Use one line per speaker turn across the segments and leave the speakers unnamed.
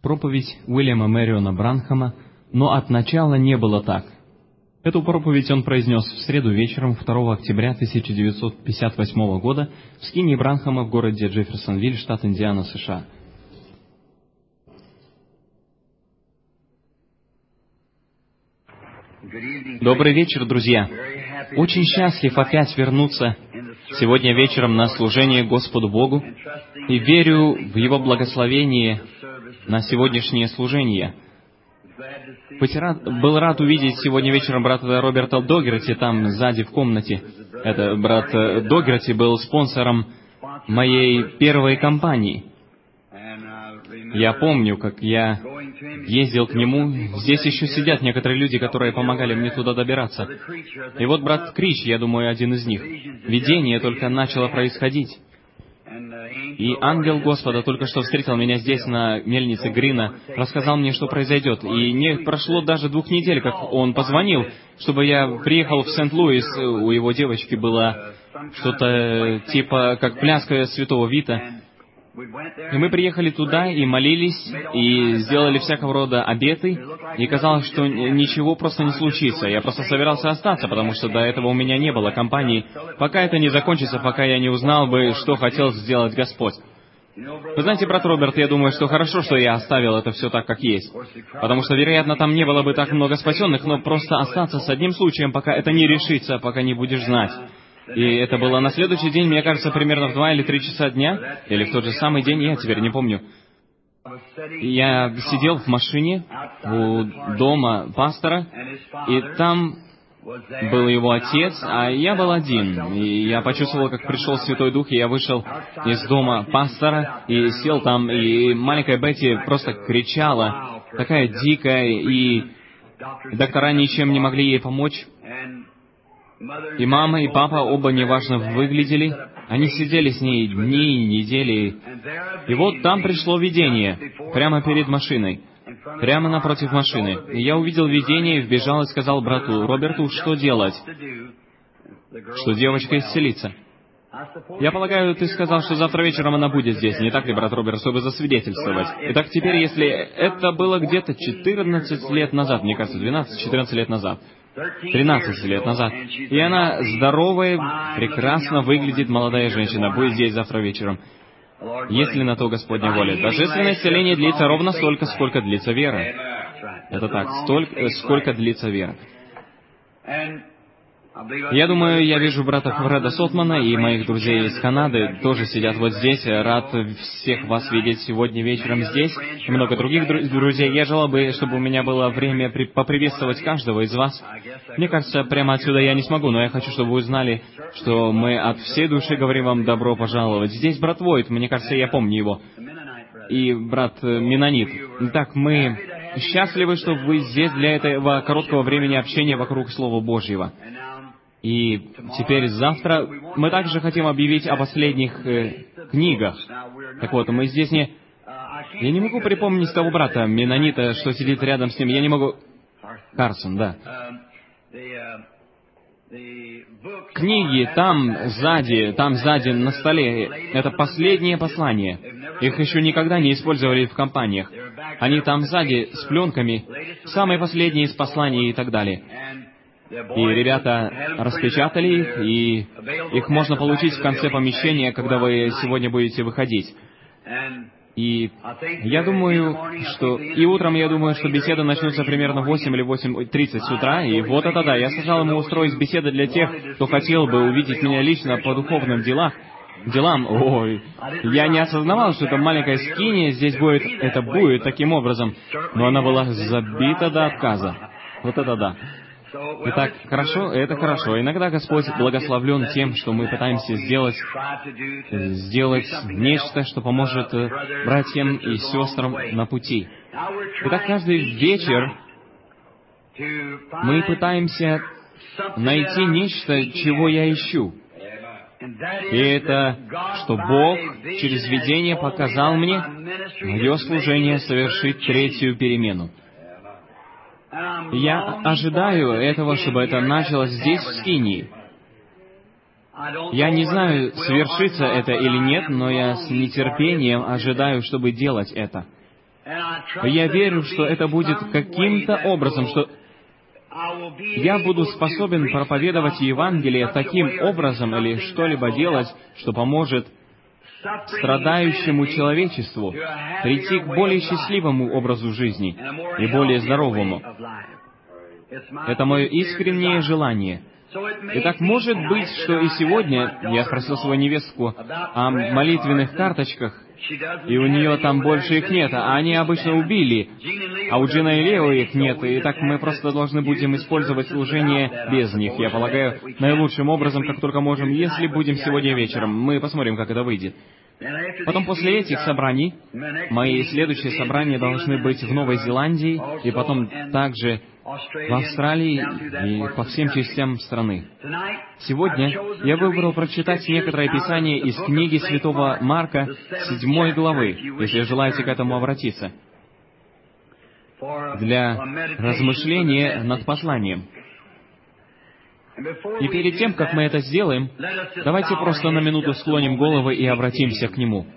проповедь Уильяма Мэриона Бранхама «Но от начала не было так». Эту проповедь он произнес в среду вечером 2 октября 1958 года в скинии Бранхама в городе Джефферсонвиль, штат Индиана, США. Добрый вечер, друзья! Очень счастлив опять вернуться сегодня вечером на служение Господу Богу и верю в Его благословение на сегодняшнее служение. Был рад увидеть сегодня вечером брата Роберта Догерти там сзади в комнате. Это брат Догерти был спонсором моей первой компании. Я помню, как я ездил к нему. Здесь еще сидят некоторые люди, которые помогали мне туда добираться. И вот брат Крич, я думаю, один из них. Видение только начало происходить. И ангел Господа только что встретил меня здесь, на мельнице Грина, рассказал мне, что произойдет. И не прошло даже 2 недель, как он позвонил, чтобы я приехал в Сент-Луис. У его девочки было что-то типа как пляска святого Вита. И мы приехали туда и молились, и сделали всякого рода обеты, и казалось, что ничего просто не случится. Я просто собирался остаться, потому что до этого у меня не было компании, пока это не закончится, пока я не узнал бы, что хотел сделать Господь. Вы знаете, брат Роберт, я думаю, что хорошо, что я оставил это все так, как есть. Потому что, вероятно, там не было бы так много спасенных, но просто остаться с одним случаем, пока это не решится, пока не будешь знать. И это было на следующий день, мне кажется, примерно в 2 или 3 часа дня, или в тот же самый день, я теперь не помню. Я сидел в машине у дома пастора, и там был его отец, а я был один. И я почувствовал, как пришел Святой Дух, и я вышел из дома пастора, и сел там, и маленькая Бетти просто кричала, такая дикая, и доктора ничем не могли ей помочь. И мама, и папа оба неважно выглядели. Они сидели с ней дни и недели. И вот там пришло видение, прямо перед машиной, прямо напротив машины. И я увидел видение, вбежал и сказал брату Роберту, что делать, что девочка исцелится. Я полагаю, ты сказал, что завтра вечером она будет здесь, не так ли, брат Роберт, чтобы засвидетельствовать? Итак, теперь, если это было где-то 14 лет назад, мне кажется, 12-14 лет назад, 13 лет назад. И она здоровая, прекрасно выглядит молодая женщина, будет здесь завтра вечером. Если на то Господня воля. Божественное исцеление длится ровно столько, сколько длится вера. Это так, сколько длится вера. Я думаю, я вижу брата Фреда Сотмана и моих друзей из Канады тоже сидят вот здесь. Рад всех вас видеть сегодня вечером здесь. И много других друзей. Я желал бы, чтобы у меня было время поприветствовать каждого из вас. Мне кажется, прямо отсюда я не смогу, но я хочу, чтобы вы знали, что мы от всей души говорим вам добро пожаловать. Здесь брат Войт, мне кажется, я помню его. И брат Менонит. Итак, мы счастливы, что вы здесь для этого короткого времени общения вокруг Слова Божьего. И теперь завтра мы также хотим объявить о последних книгах. Так вот, мы здесь не... Я не могу припомнить того брата Менонита, что сидит рядом с ним. Я не могу... Карсон, да. Книги там сзади на столе. Это последние послания. Их еще никогда не использовали в компаниях. Они там сзади с пленками. Самые последние из посланий и так далее. И ребята распечатали их, и их можно получить в конце помещения, когда вы сегодня будете выходить. И я думаю, что... И утром, я думаю, что беседа начнется примерно в 8 или 8:30 с утра, и вот это да, я сказал ему устроить беседы для тех, кто хотел бы увидеть меня лично по духовным делам. Ой, я не осознавал, что эта маленькая скиния здесь будет, это будет таким образом, но она была забита до отказа. Вот это да. Итак, хорошо, это хорошо. Иногда Господь благословлен тем, что мы пытаемся сделать нечто, что поможет братьям и сестрам на пути. Итак, каждый вечер мы пытаемся найти нечто, чего я ищу. И это, что Бог через видение показал мне мое служение совершить 3-ю перемену. Я ожидаю этого, чтобы это началось здесь, в скинии. Я не знаю, свершится это или нет, но я с нетерпением ожидаю, чтобы делать это. Я верю, что это будет каким-то образом, что я буду способен проповедовать Евангелие таким образом или что-либо делать, что поможет страдающему человечеству прийти к более счастливому образу жизни и более здоровому. Это мое искреннее желание. Итак, может быть, что и сегодня я спросил свою невестку о молитвенных карточках, и у нее там больше их нет, а они обычно убили, а у Джина и Лео их нет, и так мы просто должны будем использовать служение без них, я полагаю, наилучшим образом, как только можем, если будем сегодня вечером. Мы посмотрим, как это выйдет. Потом после этих собраний, мои следующие собрания должны быть в Новой Зеландии, и потом также в Австралии и по всем частям страны. Сегодня я выбрал прочитать некоторое писание из книги святого Марка, 7 главы, если желаете к этому обратиться, для размышления над посланием. И перед тем, как мы это сделаем, давайте просто на минуту склоним головы и обратимся к Нему.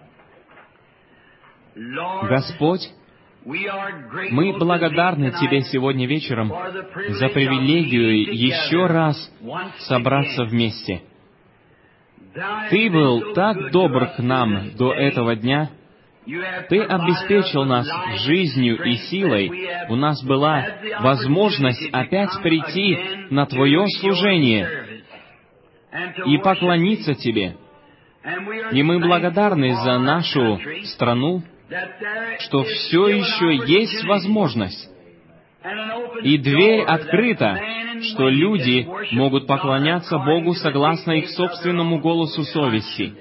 Господь, мы благодарны Тебе сегодня вечером за привилегию еще раз собраться вместе. Ты был так добр к нам до этого дня. Ты обеспечил нас жизнью и силой. У нас была возможность опять прийти на Твое служение и поклониться Тебе. И мы благодарны за нашу страну, что все еще есть возможность, и дверь открыта, что люди могут поклоняться Богу согласно их собственному голосу совести.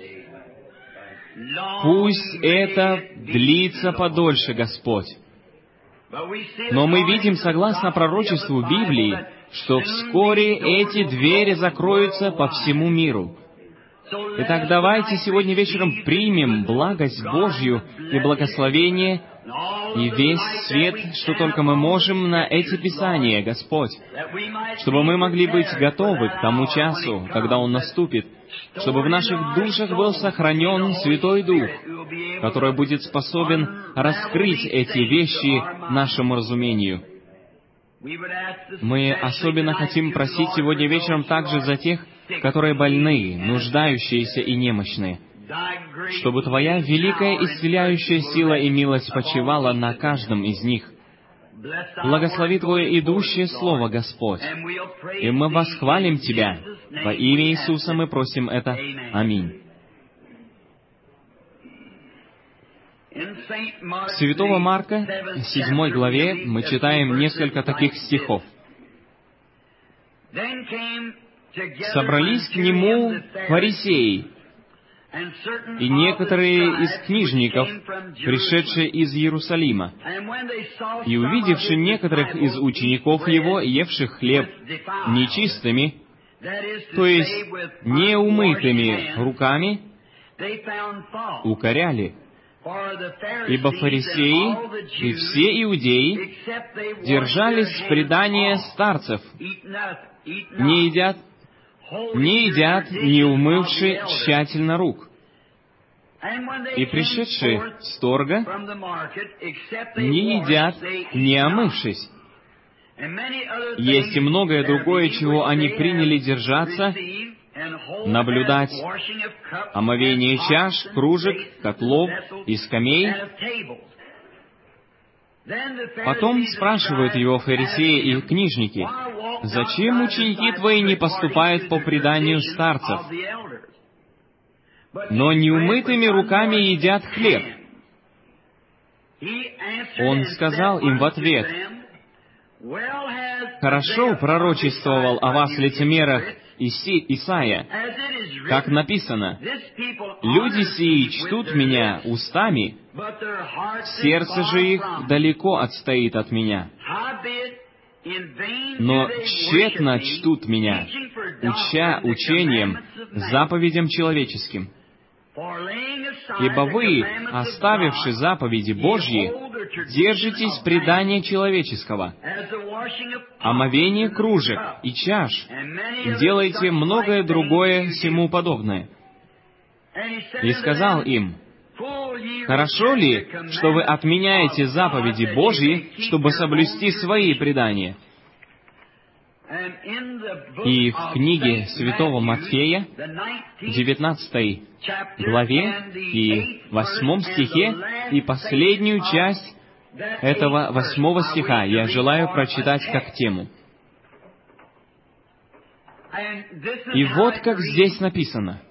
Пусть это длится подольше, Господь. Но мы видим, согласно пророчеству Библии, что вскоре эти двери закроются по всему миру. Итак, давайте сегодня вечером примем благость Божью и благословение и весь свет, что только мы можем на эти Писания, Господь, чтобы мы могли быть готовы к тому часу, когда Он наступит, чтобы в наших душах был сохранен Святой Дух, который будет способен раскрыть эти вещи нашему разумению. Мы особенно хотим просить сегодня вечером также за тех, которые больны, нуждающиеся и немощные, чтобы Твоя великая исцеляющая сила и милость почивала на каждом из них. Благослови Твое идущее Слово, Господь, и мы восхвалим Тебя. Во имя Иисуса мы просим это. Аминь. В Святого Марка, 7 главе, мы читаем несколько таких стихов. «Собрались к Нему фарисеи и некоторые из книжников, пришедшие из Иерусалима, и увидевши некоторых из учеников Его, евших хлеб нечистыми, то есть неумытыми руками, укоряли. Ибо фарисеи и все иудеи держались предания старцев, не едят, не умывши тщательно рук. И пришедшие с торга не едят, не омывшись. Есть и многое другое, чего они приняли держаться, наблюдать омовение чаш, кружек, котлов и скамей. Потом спрашивают его фарисеи и книжники: «Зачем ученики твои не поступают по преданию старцев, но неумытыми руками едят хлеб?» Он сказал им в ответ: «Хорошо пророчествовал о вас, лицемерах, Исаия, как написано: «Люди сии чтут Меня устами, сердце же их далеко отстоит от Меня. Но тщетно чтут Меня, уча учением, заповедям человеческим. Ибо вы, оставивши заповеди Божьи, держитесь предания человеческого, омовение кружек и чаш, и делаете многое другое сему подобное». И сказал им: Хорошо ли, что вы отменяете заповеди Божьи, чтобы соблюсти свои предания? И в книге святого Матфея, 19 главе и 8 стихе, и последнюю часть этого 8 стиха я желаю прочитать как тему. И вот как здесь написано: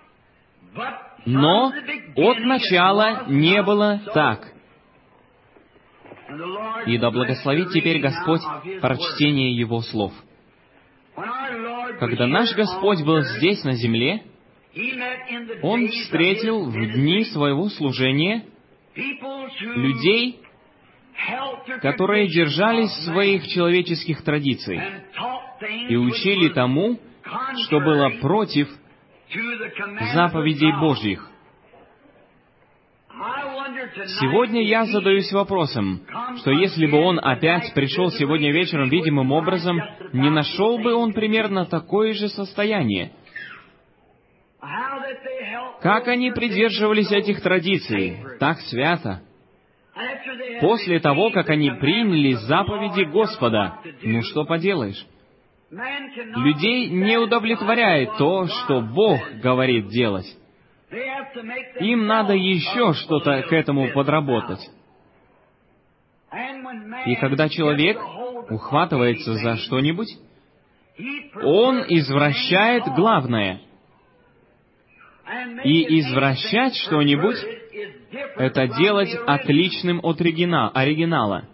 «Но от начала не было так». И да благословит теперь Господь прочтение Его слов. Когда наш Господь был здесь, на земле, Он встретил в дни Своего служения людей, которые держались своих человеческих традиций и учили тому, что было против заповедей Божьих. Сегодня я задаюсь вопросом, что если бы он опять пришел сегодня вечером видимым образом, не нашел бы он примерно такое же состояние? Как они придерживались этих традиций так свято? После того, как они приняли заповеди Господа, ну что поделаешь? Людей не удовлетворяет то, что Бог говорит делать. Им надо еще что-то к этому подработать. И когда человек ухватывается за что-нибудь, он извращает главное. И извращать что-нибудь — это делать отличным от оригинала.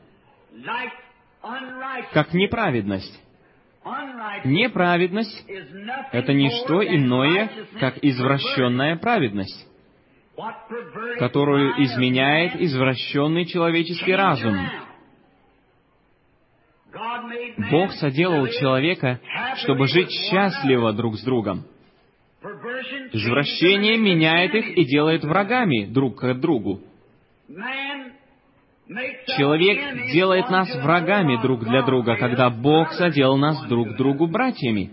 Как неправедность. Неправедность — это не что иное, как извращенная праведность, которую изменяет извращенный человеческий разум. Бог соделал человека, чтобы жить счастливо друг с другом. Извращение меняет их и делает врагами друг к другу. Человек делает нас врагами друг для друга, когда Бог соделал нас друг к другу братьями.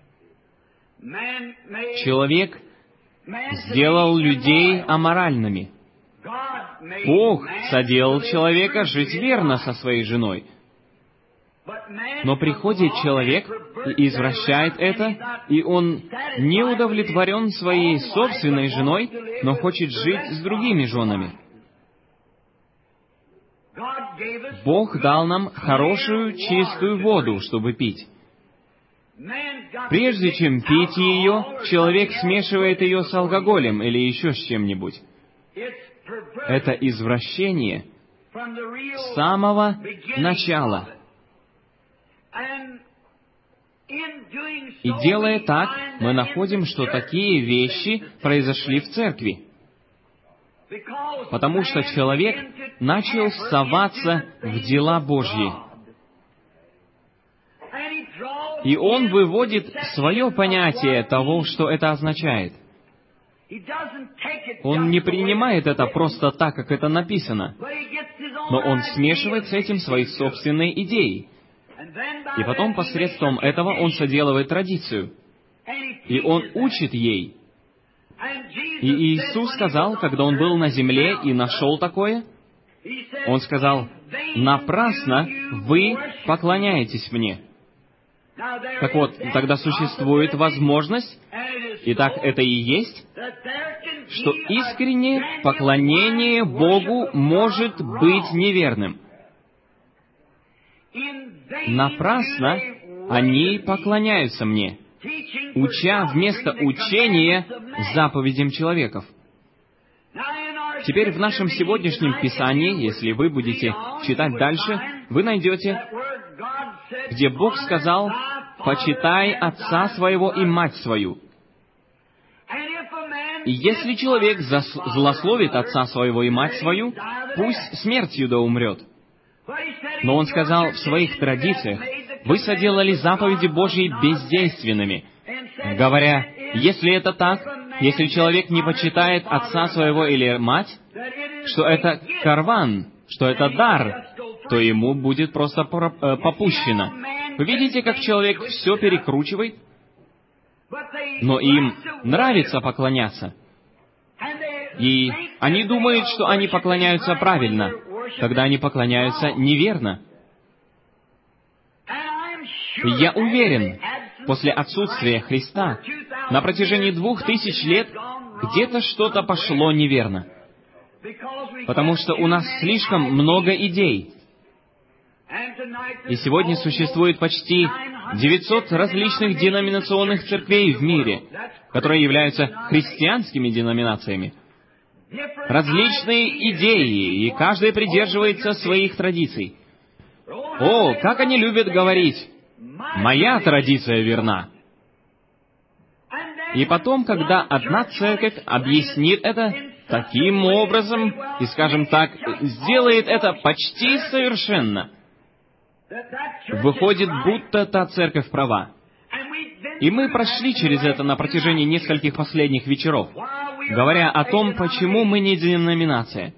Человек сделал людей аморальными. Бог соделал человека жить верно со своей женой. Но приходит человек и извращает это, и он не удовлетворен своей собственной женой, но хочет жить с другими женами. Бог дал нам хорошую, чистую воду, чтобы пить. Прежде чем пить ее, человек смешивает ее с алкоголем или еще с чем-нибудь. Это извращение с самого начала. И делая так, мы находим, что такие вещи произошли в церкви. Потому что человек начал соваться в дела Божьи. И он выводит свое понятие того, что это означает. Он не принимает это просто так, как это написано, но он смешивает с этим свои собственные идеи. И потом посредством этого он соделывает традицию. И он учит ей. И Иисус сказал, когда Он был на земле и нашел такое, Он сказал: «Напрасно вы поклоняетесь Мне». Так вот, тогда существует возможность, и так это и есть, что искреннее поклонение Богу может быть неверным. Напрасно они поклоняются Мне, уча вместо учения заповедям человеков. Теперь в нашем сегодняшнем Писании, если вы будете читать дальше, вы найдете, где Бог сказал: «Почитай отца своего и мать свою». И если человек злословит отца своего и мать свою, пусть смертью да умрет. Но Он сказал в своих традициях: «Вы соделали заповеди Божьи бездейственными», говоря: если это так, если человек не почитает отца своего или мать, что это карван, что это дар, то ему будет просто попущено. Вы видите, как человек все перекручивает? Но им нравится поклоняться. И они думают, что они поклоняются правильно, когда они поклоняются неверно. И я уверен, после отсутствия Христа на протяжении 2000 лет где-то что-то пошло неверно. Потому что у нас слишком много идей. И сегодня существует почти 900 различных деноминационных церквей в мире, которые являются христианскими деноминациями. Различные идеи, и каждый придерживается своих традиций. О, как они любят говорить: «Моя традиция верна». И потом, когда одна церковь объяснит это таким образом, и, скажем так, сделает это почти совершенно, выходит, будто та церковь права. И мы прошли через это на протяжении нескольких последних вечеров, говоря о том, почему мы не деноминация.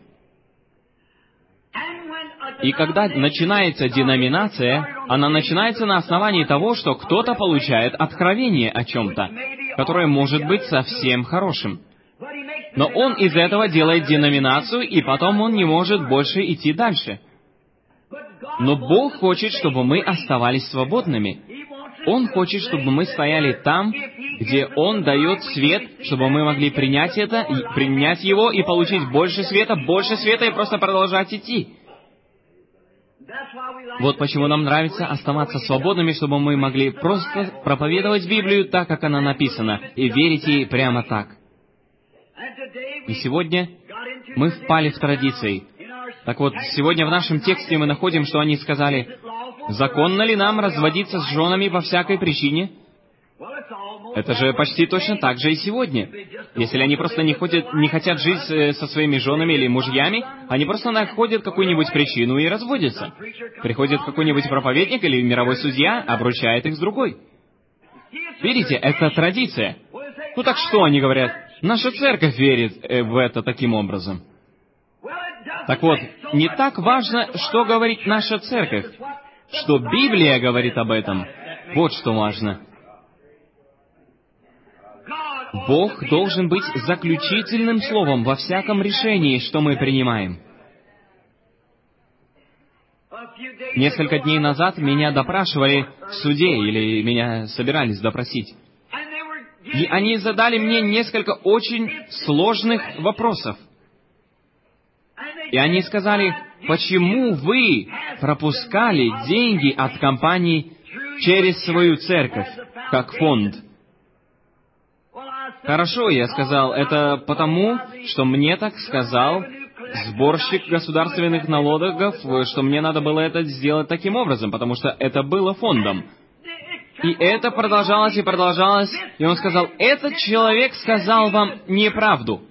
И когда начинается деноминация, она начинается на основании того, что кто-то получает откровение о чем-то, которое может быть совсем хорошим. Но он из этого делает деноминацию, и потом он не может больше идти дальше. Но Бог хочет, чтобы мы оставались свободными. Он хочет, чтобы мы стояли там, где Он дает свет, чтобы мы могли принять это, принять его и получить больше света и просто продолжать идти. Вот почему нам нравится оставаться свободными, чтобы мы могли просто проповедовать Библию так, как она написана, и верить ей прямо так. И сегодня мы впали в традиции. Так вот, сегодня в нашем тексте мы находим, что они сказали: «Законно ли нам разводиться с женами по всякой причине?» Это же почти точно так же и сегодня. Если они просто не хотят жить со своими женами или мужьями, они просто находят какую-нибудь причину и разводятся. Приходит какой-нибудь проповедник или мировой судья, обручает их с другой. Видите, это традиция. Ну так что они говорят? Наша церковь верит в это таким образом. Так вот, не так важно, что говорит наша церковь. Что Библия говорит об этом, вот что важно. Бог должен быть заключительным словом во всяком решении, что мы принимаем. Несколько дней назад меня допрашивали в суде, или меня собирались допросить. И они задали мне несколько очень сложных вопросов. И они сказали: почему вы пропускали деньги от компании через свою церковь, как фонд? Хорошо, я сказал, это потому, что мне так сказал сборщик государственных налогов, что мне надо было это сделать таким образом, потому что это было фондом. И это продолжалось и продолжалось, и он сказал: этот человек сказал вам неправду.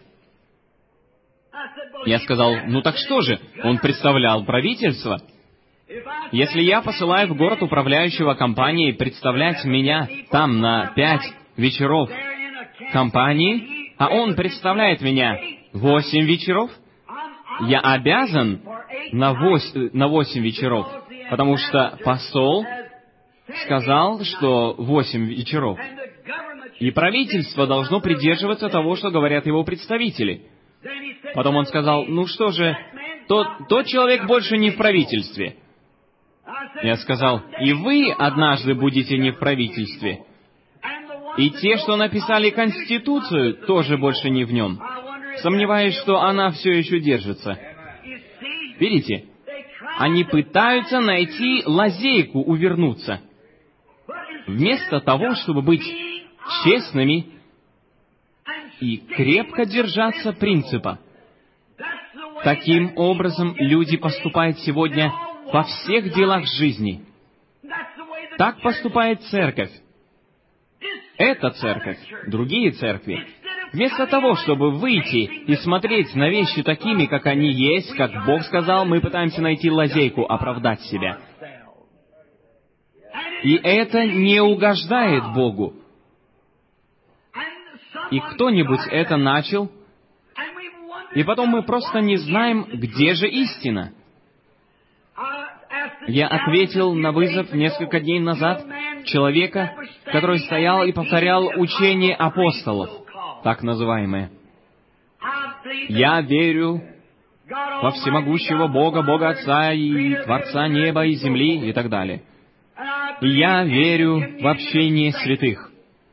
Я сказал: ну так что же, он представлял правительство. Если я посылаю в город управляющего компанией представлять меня там на 5 вечеров компании, а он представляет меня 8 вечеров, я обязан на 8 вечеров, потому что посол сказал, что 8 вечеров. И правительство должно придерживаться того, что говорят его представители. Потом он сказал: ну что же, тот человек больше не в правительстве. Я сказал: и вы однажды будете не в правительстве. И те, что написали Конституцию, тоже больше не в нем. Сомневаюсь, что она все еще держится. Видите? Они пытаются найти лазейку увернуться. Вместо того, чтобы быть честными и крепко держаться принципа. Таким образом люди поступают сегодня во всех делах жизни. Так поступает церковь. Эта церковь, другие церкви, вместо того, чтобы выйти и смотреть на вещи такими, как они есть, как Бог сказал, мы пытаемся найти лазейку, оправдать себя. И это не угождает Богу. И кто-нибудь это начал, и потом мы просто не знаем, где же истина. Я ответил на вызов несколько дней назад человека, который стоял и повторял учение апостолов, так называемое. Я верю во всемогущего Бога, Бога Отца и Творца неба и земли и так далее. И я верю в общение святых.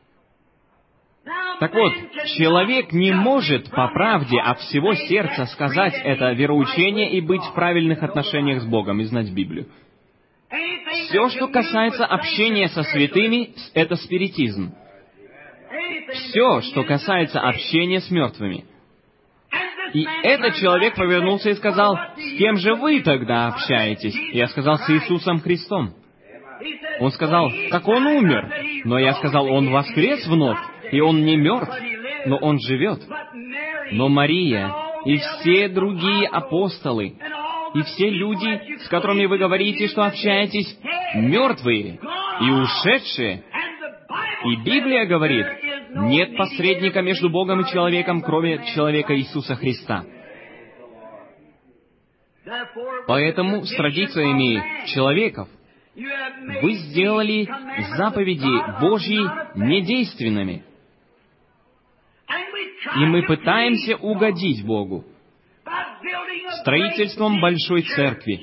Так вот, человек не может по правде от всего сердца сказать это вероучение и быть в правильных отношениях с Богом и знать Библию. Все, что касается общения со святыми, это спиритизм. Все, что касается общения с мертвыми. И этот человек повернулся и сказал: «С кем же вы тогда общаетесь?» Я сказал: «С Иисусом Христом». Он сказал: «Так Он умер». Но я сказал: «Он воскрес вновь, и Он не мертв, но Он живет». Но Мария и все другие апостолы, и все люди, с которыми вы говорите, что общаетесь, мертвые и ушедшие. И Библия говорит: нет посредника между Богом и человеком, кроме человека Иисуса Христа. Поэтому с традициями человеков вы сделали заповеди Божьи недейственными. И мы пытаемся угодить Богу строительством большой церкви,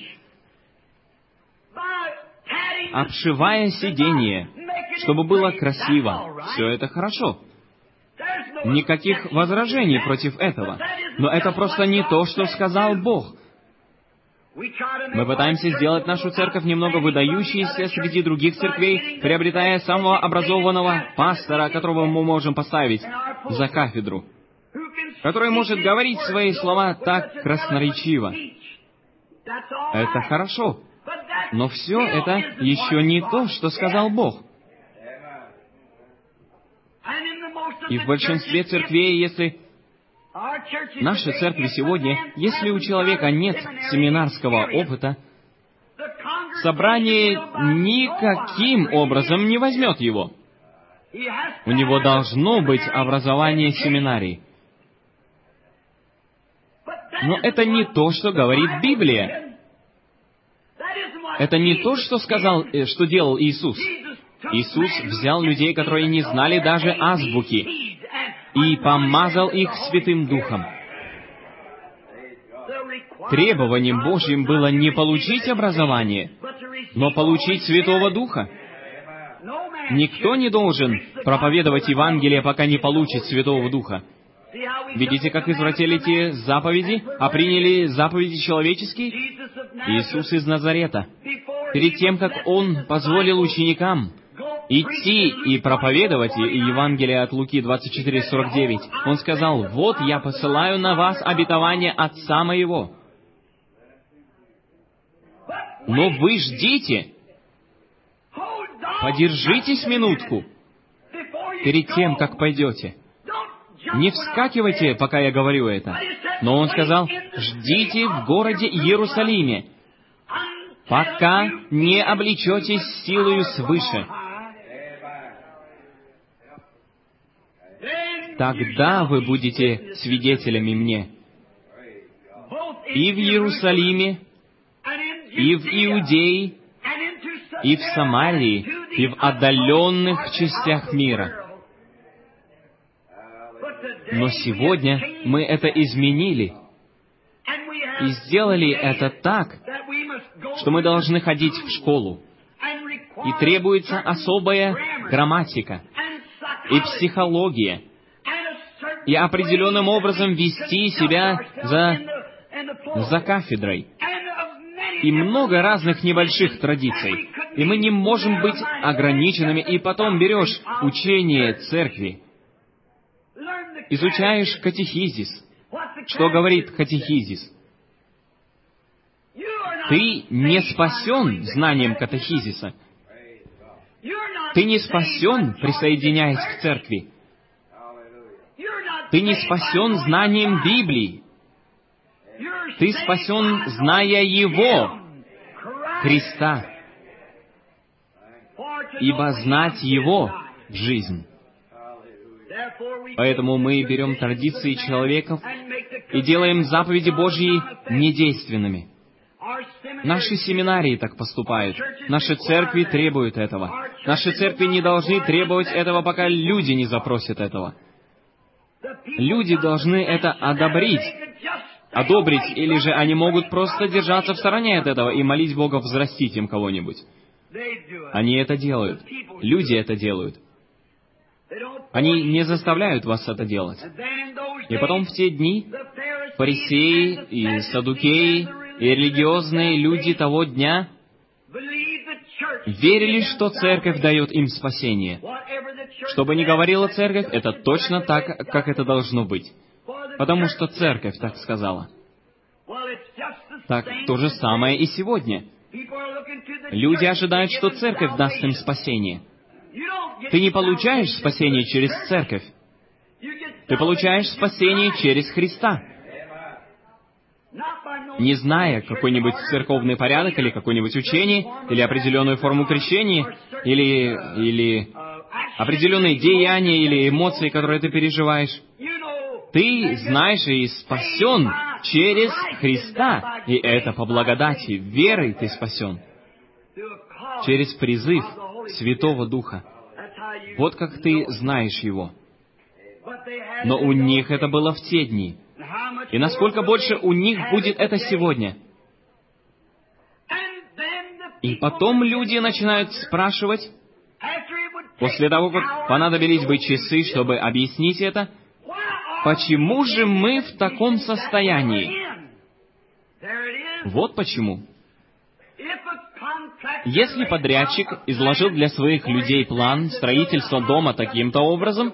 обшивая сиденье, чтобы было красиво. Все это хорошо. Никаких возражений против этого. Но это просто не то, что сказал Бог. Мы пытаемся сделать нашу церковь немного выдающейся среди других церквей, приобретая самого образованного пастора, которого мы можем поставить за кафедру, который может говорить свои слова так красноречиво. Это хорошо. Но все это еще не то, что сказал Бог. И в большинстве церквей, если наши церкви сегодня, если у человека нет семинарского опыта, собрание никаким образом не возьмет его. У него должно быть образование семинарии. Но это не то, что говорит Библия. Это не то, что что делал Иисус. Иисус взял людей, которые не знали даже азбуки, и помазал их Святым Духом. Требованием Божьим было не получить образование, но получить Святого Духа. Никто не должен проповедовать Евангелие, пока не получит Святого Духа. Видите, как извратили те заповеди, а приняли заповеди человеческие? Иисус из Назарета. Перед тем, как Он позволил ученикам идти и проповедовать Евангелие от Луки 24:49, Он сказал: «Вот я посылаю на вас обетование Отца Моего». Но вы ждите, подержитесь минутку перед тем, как пойдете. Не вскакивайте, пока я говорю это. Но Он сказал: ждите в городе Иерусалиме, пока не облечетесь силою свыше. Тогда вы будете свидетелями Мне и в Иерусалиме, и в Иудее, и в Самарии, и в отдаленных частях мира. Но сегодня мы это изменили и сделали это так, что мы должны ходить в школу, и требуется особая грамматика и психология, и определенным образом вести себя за кафедрой, и много разных небольших традиций. И мы не можем быть ограниченными, и потом берешь учение церкви, изучаешь катехизис. Что говорит катехизис? Ты не спасен знанием катехизиса. Ты не спасен, присоединяясь к церкви. Ты не спасен знанием Библии. Ты спасен, зная Его, Христа. Ибо знать Его — жизнь. Поэтому мы берем традиции человеков и делаем заповеди Божьи недейственными. Наши семинарии так поступают. Наши церкви требуют этого. Наши церкви не должны требовать этого, пока люди не запросят этого. Люди должны это одобрить, или же они могут просто держаться в стороне от этого и молить Бога взрастить им кого-нибудь. Они это делают. Люди это делают. Они не заставляют вас это делать. И потом в те дни фарисеи и саддукеи и религиозные люди того дня верили, что церковь дает им спасение. Что бы ни говорила церковь, это точно так, как это должно быть. Потому что церковь так сказала. Так то же самое и сегодня. Люди ожидают, что церковь даст им спасение. Ты не получаешь спасение через церковь. Ты получаешь спасение через Христа. Не зная какой-нибудь церковный порядок, или какое-нибудь учение, или определенную форму крещения, или определенные деяния, или эмоции, которые ты переживаешь. Ты знаешь и спасен через Христа, и это по благодати, верой ты спасен. Через призыв Святого Духа. Вот как ты знаешь Его. Но у них это было в те дни. И насколько больше у них будет это сегодня? И потом люди начинают спрашивать, после того, как понадобились бы часы, чтобы объяснить это, почему же мы в таком состоянии? Вот почему. Если подрядчик изложил для своих людей план строительства дома таким-то образом,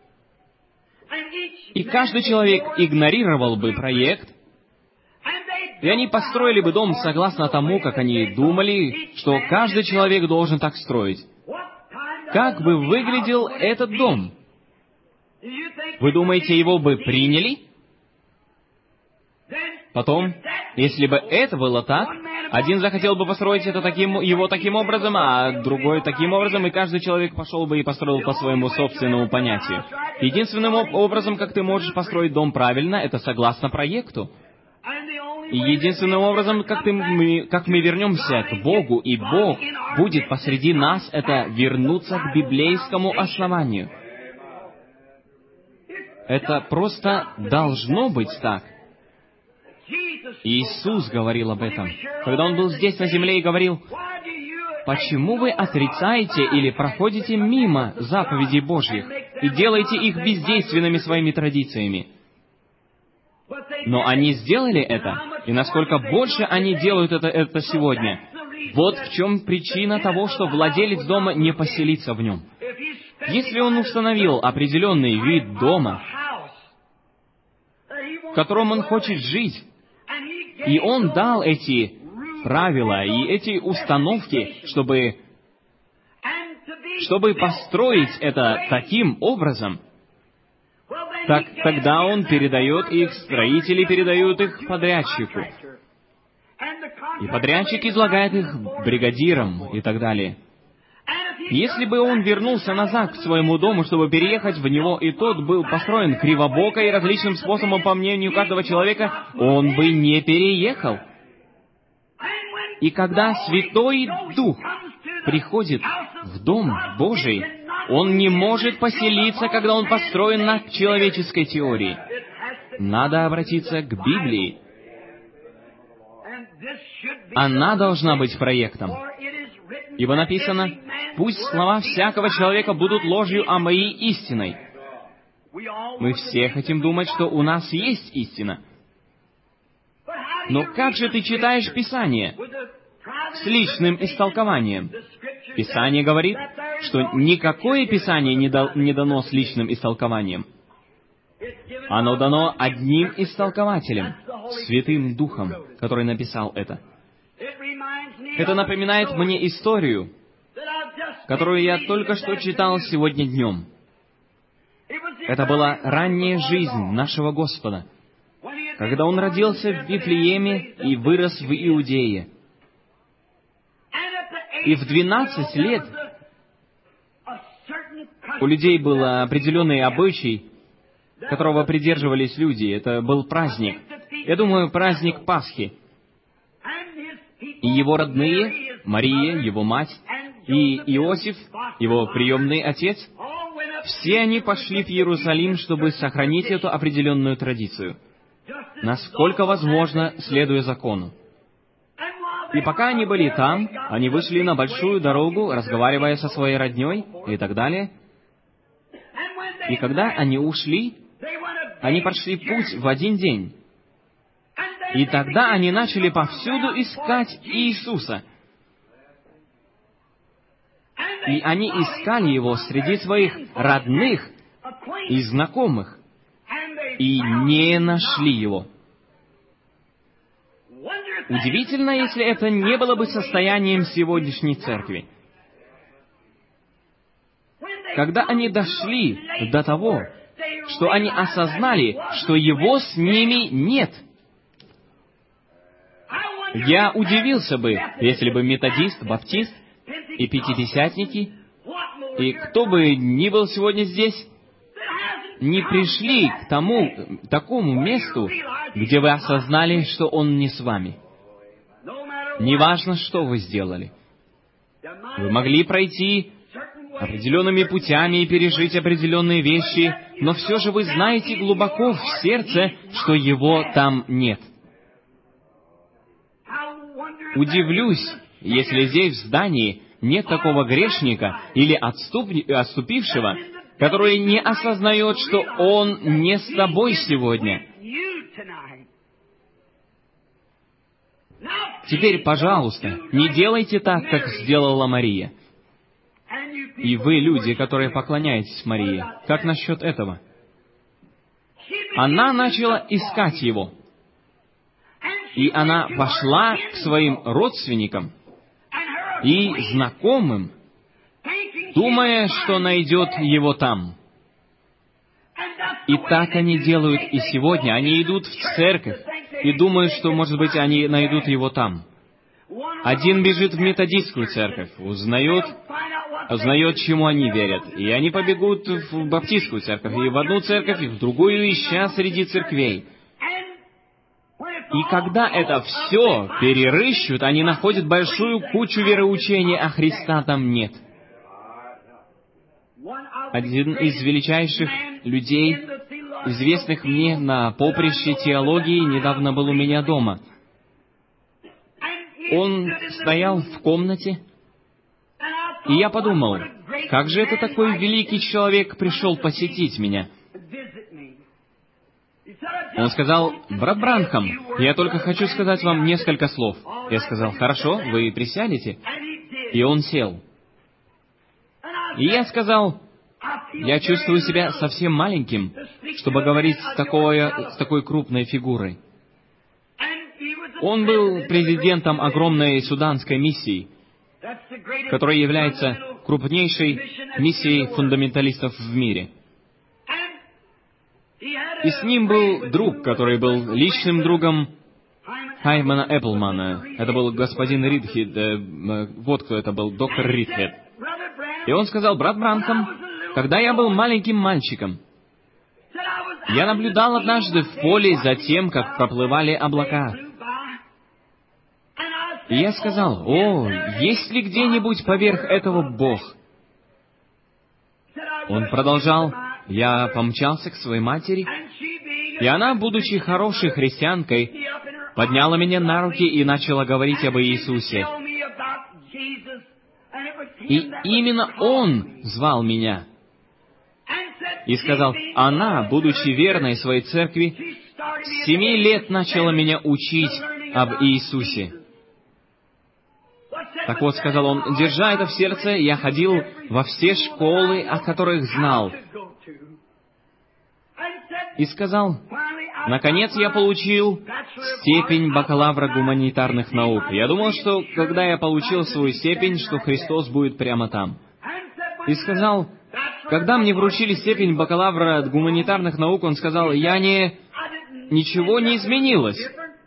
и каждый человек игнорировал бы проект, и они построили бы дом согласно тому, как они думали, что каждый человек должен так строить, как бы выглядел этот дом? Вы думаете, его бы приняли? Потом, если бы это было так, один захотел бы построить его таким образом, а другой таким образом, и каждый человек пошел бы и построил по своему собственному понятию. Единственным образом, как ты можешь построить дом правильно, это согласно проекту. И единственным образом, как мы вернемся к Богу, и Бог будет посреди нас, это вернуться к библейскому основанию. Это просто должно быть так. Иисус говорил об этом, когда Он был здесь на земле и говорил: «Почему вы отрицаете или проходите мимо заповедей Божьих и делаете их бездейственными своими традициями?» Но они сделали это, и насколько больше они делают это сегодня, вот в чем причина того, что владелец дома не поселится в нем. Если он установил определенный вид дома, в котором он хочет жить, и он дал эти правила и эти установки, чтобы построить это таким образом, так тогда он передает их, строители передают их подрядчику. И подрядчик излагает их бригадирам и так далее. Если бы он вернулся назад к своему дому, чтобы переехать в него, и тот был построен кривобоко и различным способом, по мнению каждого человека, он бы не переехал. И когда Святой Дух приходит в Дом Божий, он не может поселиться, когда он построен на человеческой теории. Надо обратиться к Библии. Она должна быть проектом. Ибо написано: «Пусть слова всякого человека будут ложью, а мои истиной». Мы все хотим думать, что у нас есть истина. Но как же ты читаешь Писание? С личным истолкованием. Писание говорит, что никакое Писание не дано с личным истолкованием. Оно дано одним истолкователем, Святым Духом, который написал это. Это напоминает мне историю, которую я только что читал сегодня днем. Это была ранняя жизнь нашего Господа, когда Он родился в Вифлееме и вырос в Иудее. И в 12 лет у людей был определенный обычай, которого придерживались люди. Это был праздник. Я думаю, праздник Пасхи. И его родные, Мария, его мать, и Иосиф, его приемный отец, Все они пошли в Иерусалим, чтобы сохранить эту определенную традицию, насколько возможно, следуя закону. И пока они были там, они вышли на большую дорогу, разговаривая со своей родней и так далее. И когда они ушли, они прошли путь в один день. И тогда они начали повсюду искать Иисуса. И они искали Его среди своих родных и знакомых, и не нашли Его. Удивительно, если это не было бы состоянием сегодняшней церкви. Когда они дошли до того, что они осознали, что Его с ними нет. Я удивился бы, если бы методист, баптист и пятидесятники, и кто бы ни был сегодня здесь, не пришли к такому месту, где вы осознали, что Он не с вами. Неважно, что вы сделали. Вы могли пройти определенными путями и пережить определенные вещи, но все же вы знаете глубоко в сердце, что Его там нет. Удивлюсь, если здесь, в здании, нет такого грешника или отступившего, который не осознает, что он не с тобой сегодня. Теперь, пожалуйста, не делайте так, как сделала Мария. И вы, люди, которые поклоняетесь Марии, как насчет этого? Она начала искать Его. И она пошла к своим родственникам и знакомым, думая, что найдет Его там. И так они делают и сегодня. Они идут в церковь и думают, что, может быть, они найдут Его там. Один бежит в методистскую церковь, узнает, чему они верят. И они побегут в баптистскую церковь, и в одну церковь, и в другую, ища среди церквей. И когда это все перерыщут, они находят большую кучу вероучения, а Христа там нет. Один из величайших людей, известных мне на поприще теологии, недавно был у меня дома. Он стоял в комнате, и я подумал, как же это такой великий человек пришел посетить меня? Он сказал: «Брат Бранхам, я только хочу сказать вам несколько слов». Я сказал: «Хорошо, вы присядете». И он сел. И я сказал: «Я чувствую себя совсем маленьким, чтобы говорить с такой крупной фигурой». Он был президентом огромной суданской миссии, которая является крупнейшей миссией фундаменталистов в мире. И с ним был друг, который был личным другом Хаймана Эпплмана. Это был господин Ридхед, вот кто это был, доктор Ридхед. И он сказал: «Брат Бранхам, когда я был маленьким мальчиком, я наблюдал однажды в поле за тем, как проплывали облака. И я сказал: о, есть ли где-нибудь поверх этого Бог?» Он продолжал: «Я помчался к своей матери, и она, будучи хорошей христианкой, подняла меня на руки и начала говорить об Иисусе. И именно Он звал меня. И сказал, она, будучи верной своей церкви, с 7 лет начала меня учить об Иисусе». Так вот, сказал он, держа это в сердце, я ходил во все школы, о которых знал. И сказал: наконец я получил степень бакалавра гуманитарных наук. Я думал, что когда я получил свою степень, что Христос будет прямо там. И сказал, когда мне вручили степень бакалавра гуманитарных наук, он сказал, ничего не изменилось.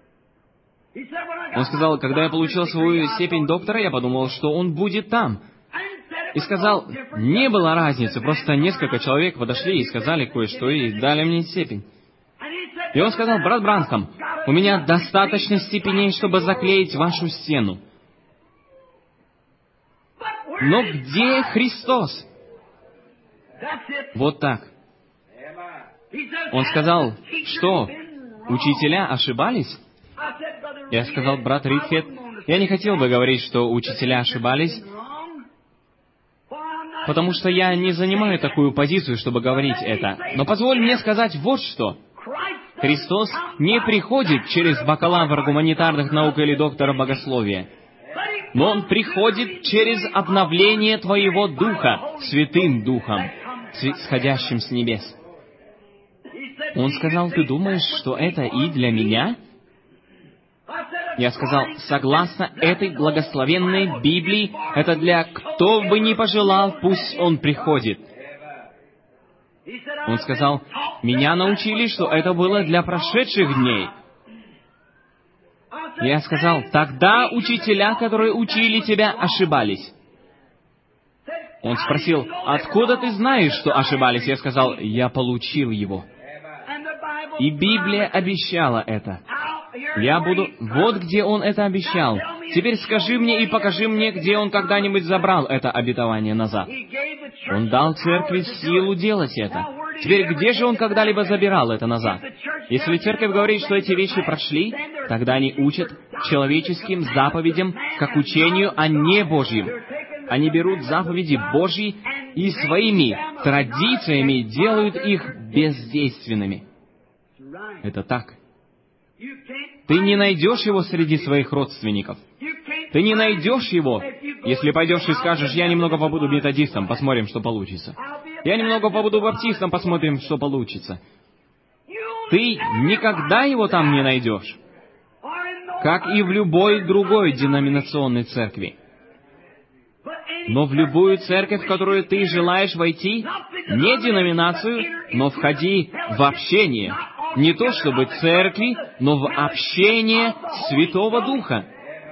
Он сказал, когда я получил свою степень доктора, я подумал, что он будет там. И сказал, не было разницы, просто несколько человек подошли и сказали кое-что, и дали мне степень. И он сказал, брат Бранхам, у меня достаточно степеней, чтобы заклеить вашу стену. Но где Христос? Вот так. Он сказал, что учителя ошибались? Я сказал, брат Ридхед, я не хотел бы говорить, что учителя ошибались, потому что я не занимаю такую позицию, чтобы говорить это. Но позволь мне сказать вот что. Христос не приходит через бакалавра гуманитарных наук или доктора богословия, но Он приходит через обновление твоего духа, Святым Духом, сходящим с небес. Он сказал, ты думаешь, что это и для меня? Я сказал, согласно этой благословенной Библии, это для кто бы ни пожелал, пусть он приходит. Он сказал, меня научили, что это было для прошедших дней. Я сказал, тогда учителя, которые учили тебя, ошибались. Он спросил, откуда ты знаешь, что ошибались? Я сказал, я получил его. И Библия обещала это. Я буду... Вот где Он это обещал. Теперь скажи мне и покажи мне, где Он когда-нибудь забрал это обетование назад. Он дал церкви силу делать это. Теперь где же Он когда-либо забирал это назад? Если церковь говорит, что эти вещи прошли, тогда они учат человеческим заповедям, как учению, а не Божьим. Они берут заповеди Божьи и своими традициями делают их бездейственными. Это так. Ты не найдешь его среди своих родственников. Ты не найдешь его, если пойдешь и скажешь, я немного побуду методистом, посмотрим, что получится. Я немного побуду баптистом, посмотрим, что получится. Ты никогда его там не найдешь, как и в любой другой деноминационной церкви. Но в любую церковь, в которую ты желаешь войти, не деноминацию, но входи в общение. Не то чтобы церкви, но в общение Святого Духа.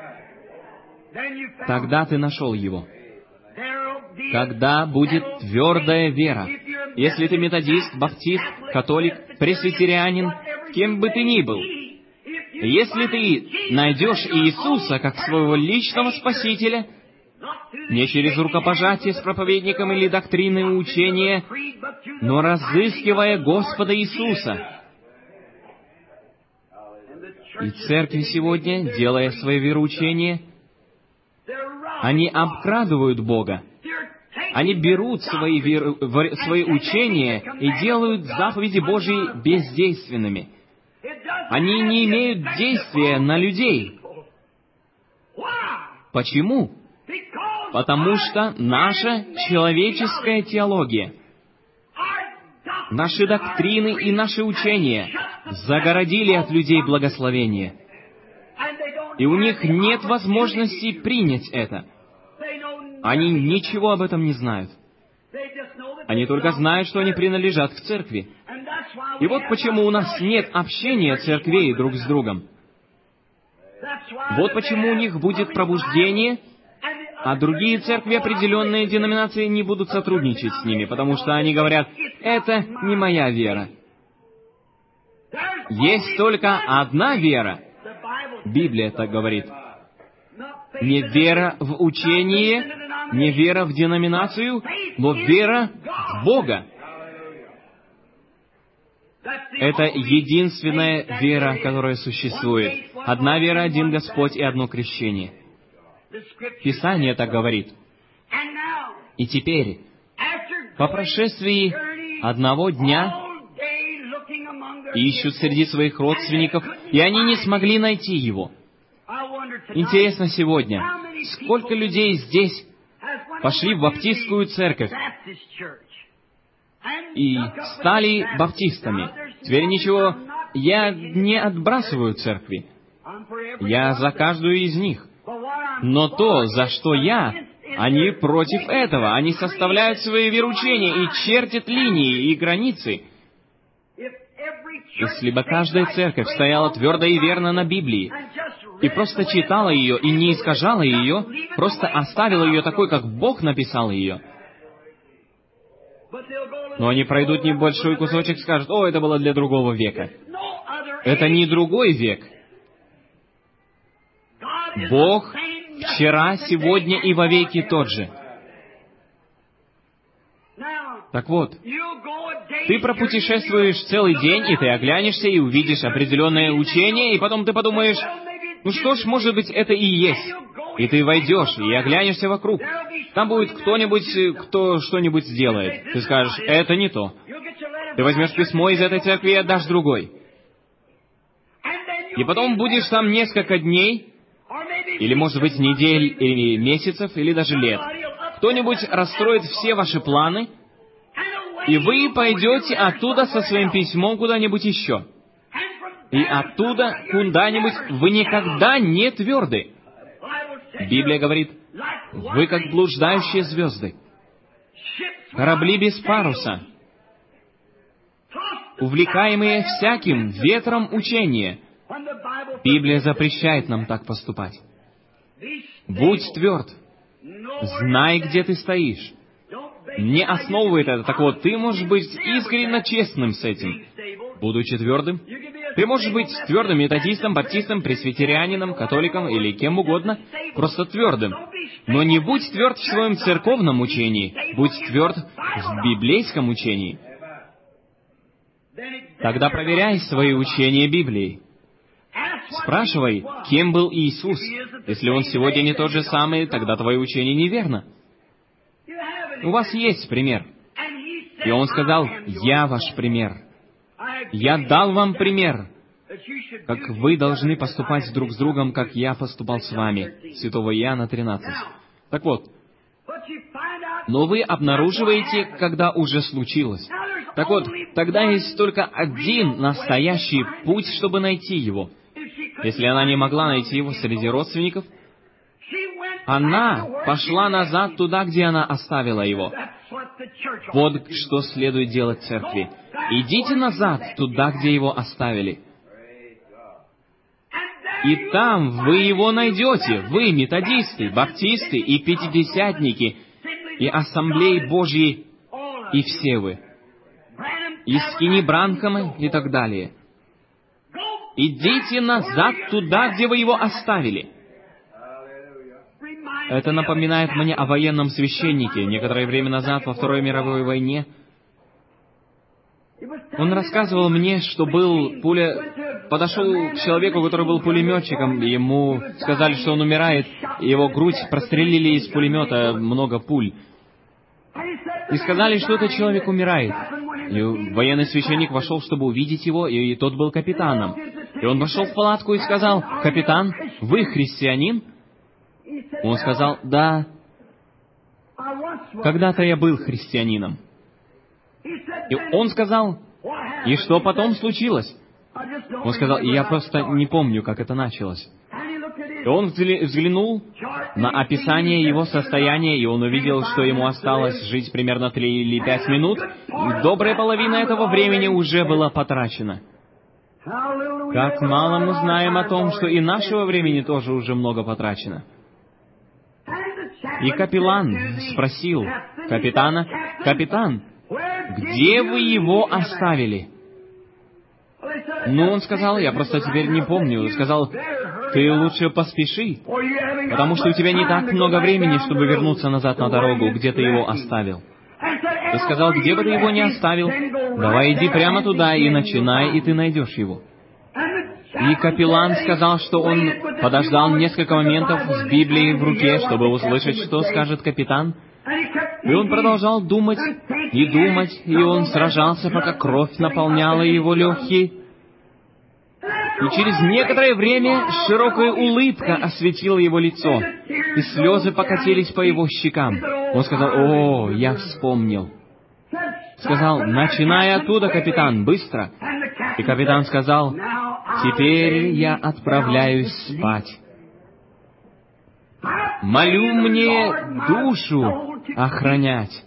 Тогда ты нашел его. Тогда будет твердая вера. Если ты методист, баптист, католик, пресвитерианин, кем бы ты ни был, если ты найдешь Иисуса как своего личного Спасителя, не через рукопожатие с проповедником или доктрины и учения, но разыскивая Господа Иисуса. И церкви сегодня, делая свои вероучения, они обкрадывают Бога. Они берут свои учения и делают заповеди Божьи бездейственными. Они не имеют действия на людей. Почему? Потому что наша человеческая теология, наши доктрины и наши учения загородили от людей благословение. И у них нет возможности принять это. Они ничего об этом не знают. Они только знают, что они принадлежат к церкви. И вот почему у нас нет общения церквей друг с другом. Вот почему у них будет пробуждение, а другие церкви, определенные деноминации, не будут сотрудничать с ними, потому что они говорят, это не моя вера. Есть только одна вера. Библия так говорит. Не вера в учение, не вера в деноминацию, но вера в Бога. Это единственная вера, которая существует. Одна вера, один Господь и одно крещение. Писание так говорит. И теперь, по прошествии одного дня, ищут среди своих родственников, и они не смогли найти его. Интересно сегодня, сколько людей здесь пошли в баптистскую церковь и стали баптистами. Теперь ничего, я не отбрасываю церкви. Я за каждую из них. Но то, за что они против этого. Они составляют свои вероучения и чертят линии и границы. Если бы каждая церковь стояла твердо и верно на Библии, и просто читала ее и не искажала ее, просто оставила ее такой, как Бог написал ее, но они пройдут небольшой кусочек и скажут, это было для другого века. Это не другой век. Бог вчера, сегодня и вовеки тот же. Так вот, ты пропутешествуешь целый день, и ты оглянешься и увидишь определенное учение, и потом ты подумаешь, ну что ж, может быть, это и есть. И ты войдешь, и оглянешься вокруг. Там будет кто-нибудь, кто что-нибудь сделает. Ты скажешь, это не то. Ты возьмешь письмо из этой церкви и отдашь другой. И потом будешь там несколько дней, или, может быть, недель, или месяцев, или даже лет. Кто-нибудь расстроит все ваши планы, и вы пойдете оттуда со своим письмом куда-нибудь еще. И оттуда куда-нибудь вы никогда не тверды. Библия говорит, вы как блуждающие звезды, корабли без паруса, увлекаемые всяким ветром учения. Библия запрещает нам так поступать. Будь тверд, знай, где ты стоишь. Не основывает это. Так вот, ты можешь быть искренне честным с этим, будучи твердым. Ты можешь быть твердым методистом, баптистом, пресвитерианином, католиком или кем угодно, просто твердым. Но не будь тверд в своем церковном учении, будь тверд в библейском учении. Тогда проверяй свои учения Библией. Спрашивай, кем был Иисус. Если Он сегодня не тот же самый, тогда твое учение неверно. У вас есть пример. И Он сказал, «Я ваш пример. Я дал вам пример, как вы должны поступать друг с другом, как я поступал с вами». Святого Иоанна 13. Так вот, но вы обнаруживаете, когда уже случилось. Так вот, тогда есть только один настоящий путь, чтобы найти его. Если она не могла найти его среди родственников, она пошла назад туда, где она оставила его. Вот что следует делать церкви. Идите назад туда, где его оставили. И там вы его найдете. Вы, методисты, баптисты и пятидесятники, и ассамблеи Божьи, и все вы. И скини Бранхама, и так далее. Идите назад туда, где вы его оставили. Это напоминает мне о военном священнике. Некоторое время назад, во Второй мировой войне, он рассказывал мне, что подошел к человеку, который был пулеметчиком, и ему сказали, что он умирает, и его грудь прострелили из пулемета много пуль. И сказали, что этот человек умирает. И военный священник вошел, чтобы увидеть его, и тот был капитаном. И он вошел в палатку и сказал, «Капитан, вы христианин?» Он сказал, «Да, когда-то я был христианином». И он сказал, «И что потом случилось?» Он сказал, «Я просто не помню, как это началось». И он взглянул на описание его состояния, и он увидел, что ему осталось жить примерно 3 или 5 минут, и добрая половина этого времени уже была потрачена. Как мало мы знаем о том, что и нашего времени тоже уже много потрачено. И капеллан спросил капитана, «Капитан, где вы его оставили?» Ну, он сказал, «Я просто теперь не помню». Сказал, «Ты лучше поспеши, потому что у тебя не так много времени, чтобы вернуться назад на дорогу, где ты его оставил». И сказал, «Где бы ты его не оставил, давай иди прямо туда и начинай, и ты найдешь его». И капеллан сказал, что он подождал несколько моментов с Библией в руке, чтобы услышать, что скажет капитан. И он продолжал думать и думать, и он сражался, пока кровь наполняла его легкие. И через некоторое время широкая улыбка осветила его лицо, и слезы покатились по его щекам. Он сказал, «О, я вспомнил». Сказал, «Начинай оттуда, капитан, быстро». И капитан сказал, «Теперь я отправляюсь спать. Молю мне душу охранять.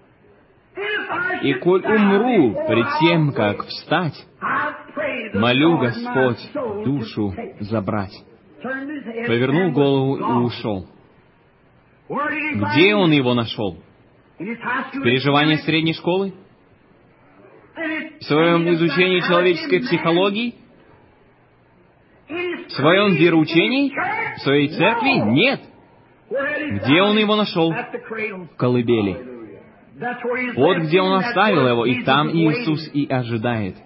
И коль умру пред тем, как встать, молю Господь душу забрать». Повернул голову и ушел. Где он его нашел? В переживании средней школы? В своем изучении человеческой психологии? В своем вероучении? В своей церкви? Нет. Где он его нашел? В колыбели. Вот где Он оставил его, и там Иисус и ожидает.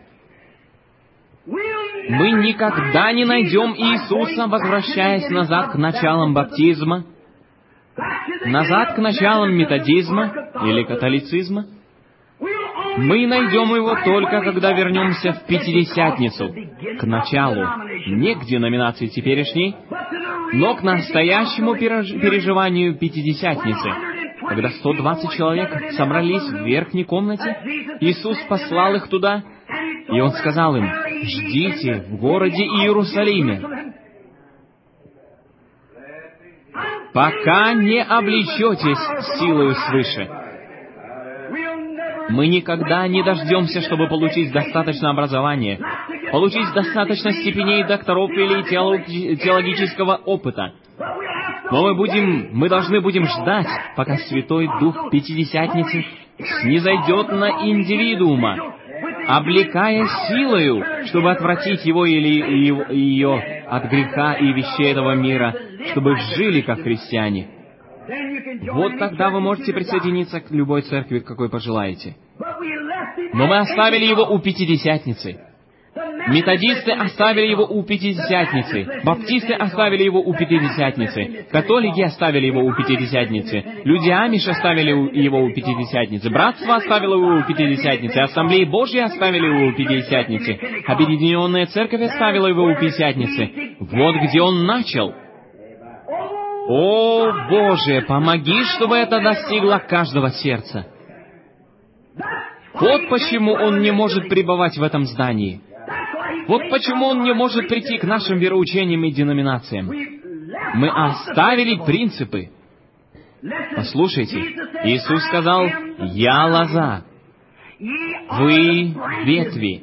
Мы никогда не найдем Иисуса, возвращаясь назад к началам баптизма, назад к началам методизма или католицизма. Мы найдем Его только, когда вернемся в Пятидесятницу, к началу, не к деноминации теперешней, но к настоящему переживанию Пятидесятницы, когда 120 человек собрались в верхней комнате. Иисус послал их туда, и Он сказал им: «Ждите в городе Иерусалиме, пока не облечетесь силою свыше». Мы никогда не дождемся, чтобы получить достаточно образования, получить достаточно степеней докторов или теологического опыта. Но мы должны будем ждать, пока Святой Дух Пятидесятницы снизойдет на индивидуума, облекая силою, чтобы отвратить его или ее от греха и вещей этого мира, чтобы жили как христиане. Вот тогда вы можете присоединиться к любой церкви, к какой пожелаете. Но мы оставили его у Пятидесятницы. Методисты оставили его у Пятидесятницы. Баптисты оставили его у Пятидесятницы. Католики оставили его у Пятидесятницы. Люди Амиш оставили его у Пятидесятницы. Братство оставило его у Пятидесятницы. Ассамблеи Божьи оставили его у Пятидесятницы. Объединенная Церковь оставила его у Пятидесятницы. Вот где он начал. О, Боже, помоги, чтобы это достигло каждого сердца. Вот почему он не может пребывать в этом здании. Вот почему он не может прийти к нашим вероучениям и деноминациям. Мы оставили принципы. Послушайте, Иисус сказал: «Я лоза, вы ветви».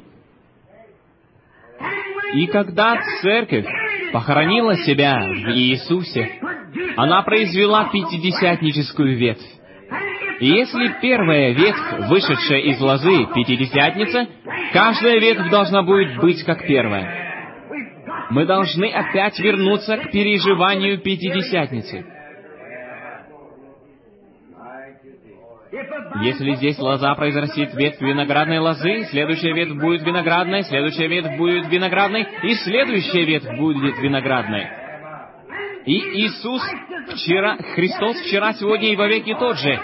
И когда церковь похоронила себя в Иисусе, она произвела пятидесятническую ветвь. И если первая ветвь, вышедшая из лозы, Пятидесятница, каждая ветвь должна будет быть как первая. Мы должны опять вернуться к переживанию Пятидесятницы. Если здесь лоза произрастит ветвь виноградной лозы, следующая ветвь будет виноградной, следующая ветвь будет виноградной, и следующая ветвь будет виноградной. И Иисус Христос вчера, сегодня и вовеки тот же.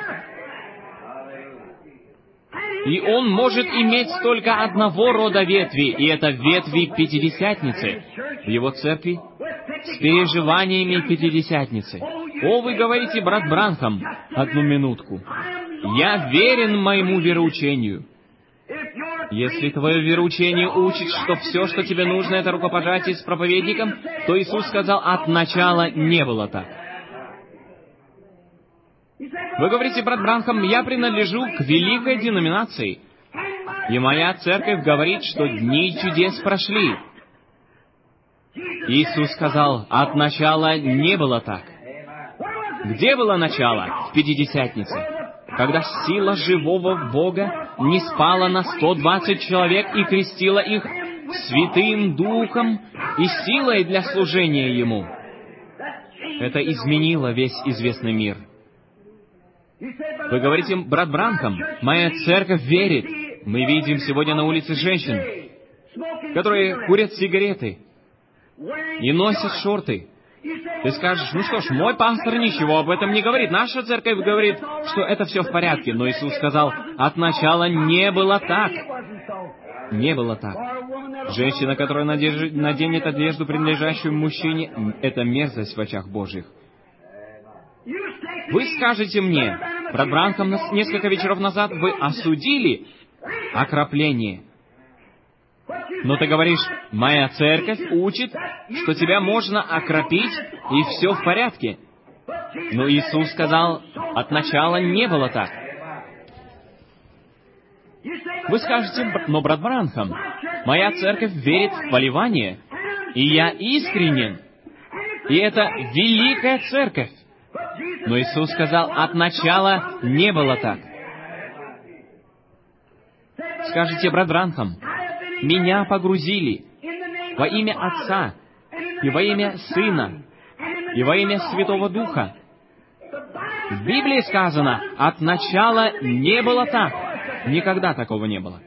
И Он может иметь только одного рода ветви, и это ветви Пятидесятницы в Его церкви с переживаниями Пятидесятницы. О, вы говорите, брат Бранхам, одну минутку. Я верен моему вероучению. Если твое вероучение учит, что все, что тебе нужно, это рукопожатие с проповедником, то Иисус сказал, от начала не было так. Вы говорите, брат Бранхам, я принадлежу к великой деноминации, и моя церковь говорит, что дни чудес прошли. Иисус сказал, от начала не было так. Где было начало? В Пятидесятнице. Когда сила живого Бога не спала на 120 человек и крестила их Святым Духом и силой для служения Ему. Это изменило весь известный мир. Вы говорите, брат Бранхам, моя церковь верит. Мы видим сегодня на улице женщин, которые курят сигареты и носят шорты. Ты скажешь, ну что ж, мой пастор ничего об этом не говорит. Наша церковь говорит, что это все в порядке. Но Иисус сказал, от начала не было так. Не было так. Женщина, которая наденет одежду, принадлежащую мужчине, это мерзость в очах Божьих. Вы скажете мне, брат Бранхам, несколько вечеров назад вы осудили окропление. Но ты говоришь, моя церковь учит, что тебя можно окропить, и все в порядке. Но Иисус сказал, от начала не было так. Вы скажете, но, брат Бранхам, моя церковь верит в поливание, и я искренен, и это великая церковь. Но Иисус сказал, от начала не было так. Скажете, брат Бранхам, меня погрузили во имя Отца, и во имя Сына, и во имя Святого Духа. В Библии сказано, от начала не было так. Никогда такого не было.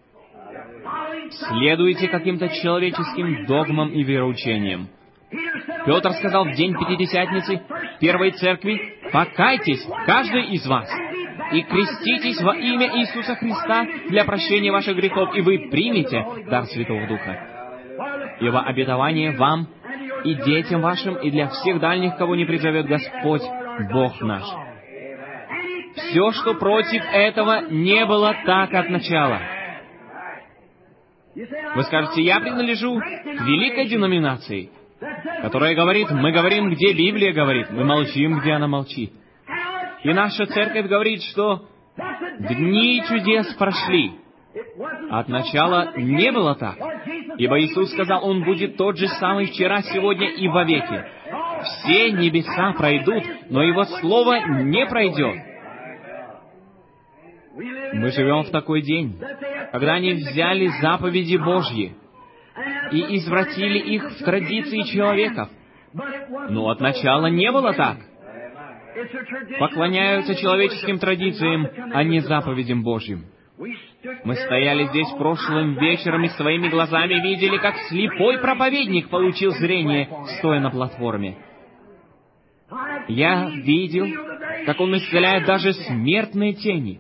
Следуйте каким-то человеческим догмам и вероучениям. Петр сказал в день Пятидесятницы Первой Церкви: «Покайтесь, каждый из вас, и креститесь во имя Иисуса Христа для прощения ваших грехов, и вы примете дар Святого Духа. Ибо обетование вам и детям вашим, и для всех дальних, кого не призовет Господь, Бог наш». Все, что против этого, не было так от начала. Вы скажете, я принадлежу к великой деноминации, которая говорит, мы говорим, где Библия говорит, мы молчим, где она молчит. И наша церковь говорит, что дни чудес прошли. От начала не было так. Ибо Иисус сказал, Он будет тот же самый вчера, сегодня и вовеки. Все небеса пройдут, но Его Слово не пройдет. Мы живем в такой день, когда они взяли заповеди Божьи и извратили их в традиции человеков. Но от начала не было так. Поклоняются человеческим традициям, а не заповедям Божьим. Мы стояли здесь прошлым вечером и своими глазами видели, как слепой проповедник получил зрение, стоя на платформе. Я видел, как он исцеляет даже смертные тени.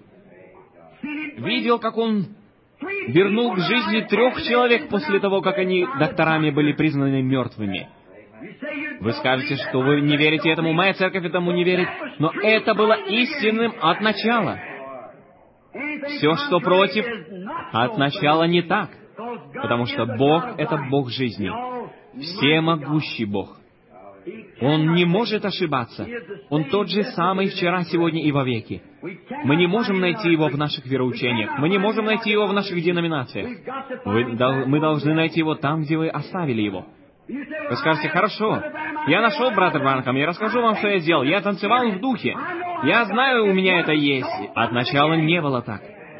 Видел, как он вернул к жизни 3 человек после того, как они докторами были признаны мертвыми. Вы скажете, что вы не верите этому, моя церковь этому не верит, но это было истинным от начала. Все, что против, от начала не так, потому что Бог — это Бог жизни, всемогущий Бог. Он не может ошибаться. Он тот же самый вчера, сегодня и вовеки. Мы не можем найти Его в наших вероучениях. Мы не можем найти Его в наших деноминациях. Мы должны найти Его там, где вы оставили Его. Вы скажете, хорошо, я нашел брата Бранхама, я расскажу вам, что я сделал. Я танцевал в духе. Я знаю, у меня это есть. От начала не было так.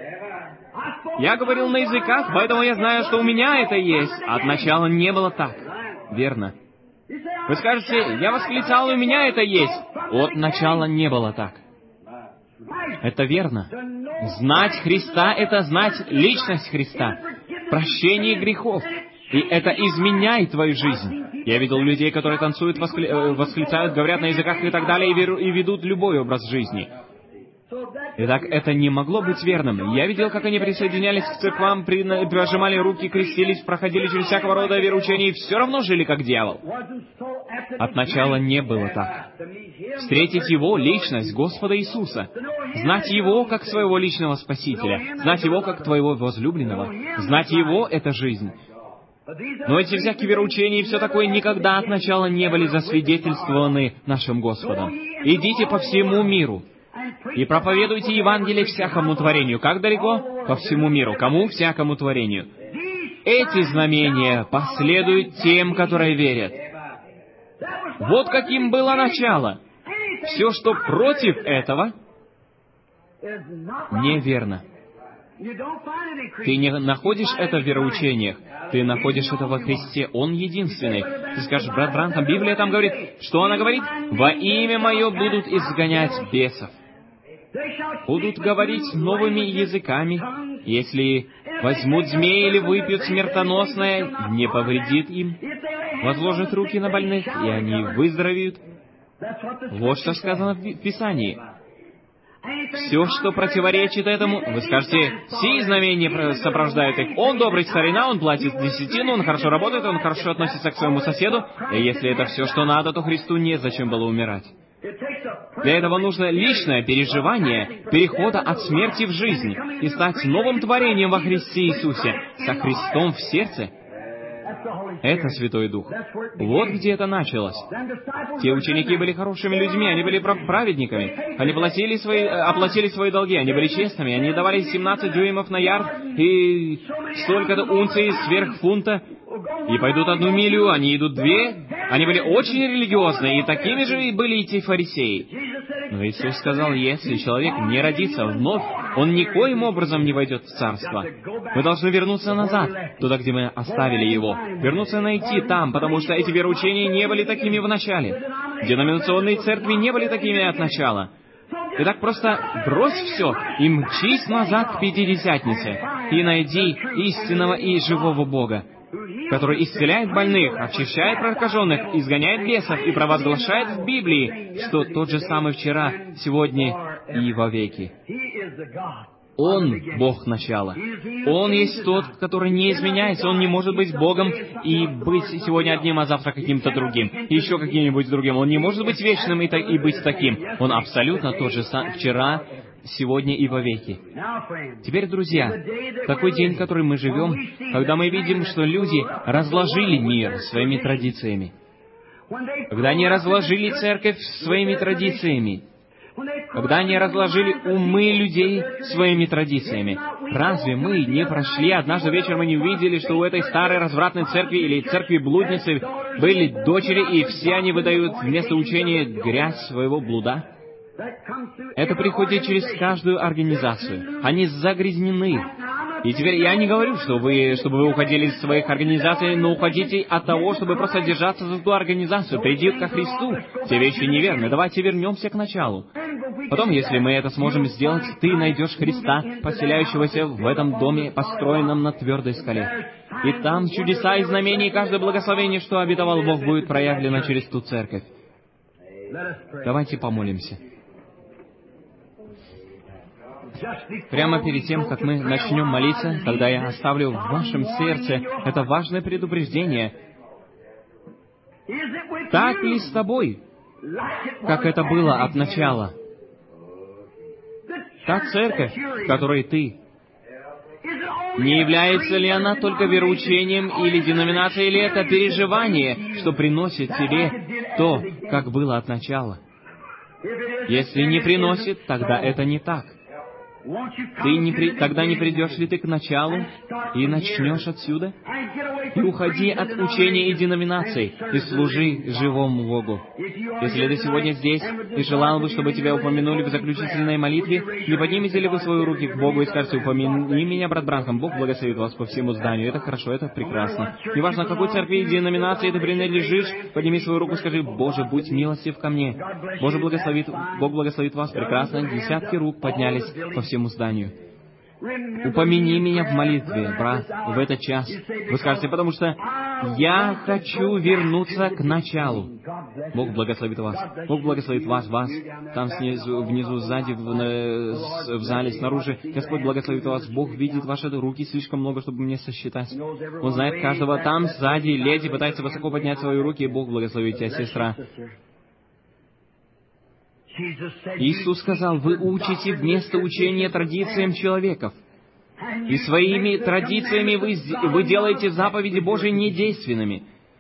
Я говорил на языках, поэтому я знаю, что у меня это есть. От начала не было так. Верно. Вы скажете, я восклицал, у меня это есть. От начала не было так. Это верно. Знать Христа — это знать личность Христа, прощение грехов. И это изменяет твою жизнь. Я видел людей, которые танцуют, восклицают, говорят на языках и так далее, и ведут любой образ жизни. Итак, это не могло быть верным. Я видел, как они присоединялись к церквам, прижимали руки, крестились, проходили через всякого рода вероучения и все равно жили как дьявол. От начала не было так. Встретить Его, личность Господа Иисуса, знать Его как своего личного Спасителя, знать Его как твоего возлюбленного, знать Его — это жизнь. Но эти всякие вероучения и все такое никогда от начала не были засвидетельствованы нашим Господом. Идите по всему миру и проповедуйте Евангелие всякому творению. Как далеко? По всему миру. Кому? Всякому творению. Эти знамения последуют тем, которые верят. Вот каким было начало. Все, что против этого, неверно. Ты не находишь это в вероучениях. Ты находишь это во Христе. Он единственный. Ты скажешь, брат Бранхам, Библия там говорит. Что она говорит? «Во имя Мое будут изгонять бесов. Будут говорить новыми языками. Если возьмут змеи или выпьют смертоносное, не повредит им. Возложат руки на больных, и они выздоровеют». Вот что сказано в Писании. Все, что противоречит этому, вы скажете, сии знамения сопровождают их. Он добрый старина, он платит десятину, он хорошо работает, он хорошо относится к своему соседу. И если это все, что надо, то Христу незачем было умирать. Для этого нужно личное переживание перехода от смерти в жизнь и стать новым творением во Христе Иисусе, со Христом в сердце. Это Святой Дух. Вот где это началось. Те ученики были хорошими людьми, они были праведниками. Они оплатили свои долги, они были честными, они давали 17 дюймов на ярд и столько-то унций сверх фунта, и пойдут 1 милю, они идут 2. Они были очень религиозны, и такими же были и те фарисеи. Но Иисус сказал, если человек не родится вновь, он никоим образом не войдет в Царство. Мы должны вернуться назад, туда, где мы оставили его. Вернуться найти там, потому что эти вероучения не были такими в начале. Деноминационные церкви не были такими от начала. Итак, просто брось все и мчись назад к Пятидесятнице, и найди истинного и живого Бога, который исцеляет больных, очищает прокаженных, изгоняет бесов и провозглашает в Библии, что тот же самый вчера, сегодня и вовеки. Он — Бог начала. Он есть тот, который не изменяется. Он не может быть Богом и быть сегодня одним, а завтра каким-то другим, и еще каким-нибудь другим. Он не может быть вечным и быть таким. Он абсолютно тот же вчера, сегодня и вовеки. Теперь, друзья, такой день, в который мы живем, когда мы видим, что люди разложили мир своими традициями, когда они разложили церковь своими традициями, когда они разложили умы людей своими традициями. Разве мы не прошли однажды вечером и не увидели, что у этой старой развратной церкви или церкви блудницы были дочери, и все они выдают вместо учения грязь своего блуда? Это приходит через каждую организацию. Они загрязнены. И теперь я не говорю, чтобы вы уходили из своих организаций, но уходите от того, чтобы просто держаться за ту организацию. Приди ко Христу. Те вещи неверны. Давайте вернемся к началу. Потом, если мы это сможем сделать, ты найдешь Христа, поселяющегося в этом доме, построенном на твердой скале. И там чудеса и знамения, и каждое благословение, что обетовал Бог, будет проявлено через ту церковь. Давайте помолимся. Прямо перед тем, как мы начнем молиться, когда я оставлю в вашем сердце это важное предупреждение, так ли с тобой, как это было от начала? Та церковь, в которой ты, не является ли она только вероучением или деноминацией, или это переживание, что приносит тебе то, как было от начала? Если не приносит, тогда это не так. Тогда не придешь ли ты к началу и начнешь отсюда? И уходи от учения и деноминаций, и служи живому Богу. Если ты сегодня здесь и желал бы, чтобы тебя упомянули в заключительной молитве, не поднимете ли вы свои руки к Богу и скажете: «Упомяни меня, брат Бранхам, Бог благословит вас по всему зданию». Это хорошо, это прекрасно. Неважно, какой церкви и деноминации ты принадлежишь, подними свою руку и скажи: «Боже, будь милостив ко мне». Бог благословит вас. Прекрасно. Десятки рук поднялись по всему зданию. Упомяни меня в молитве, брат, в этот час. Вы скажете: «Потому что я хочу вернуться к началу». Бог благословит вас. Бог благословит вас. Там снизу, внизу, сзади, в зале, снаружи. Господь благословит вас. Бог видит ваши руки слишком много, чтобы мне сосчитать. Он знает каждого. Там, сзади, леди пытается высоко поднять свои руки. И Бог благословит тебя, сестра. Иисус сказал: «Вы учите вместо учения традициям человеков, и своими традициями вы делаете заповеди Божии недейственными».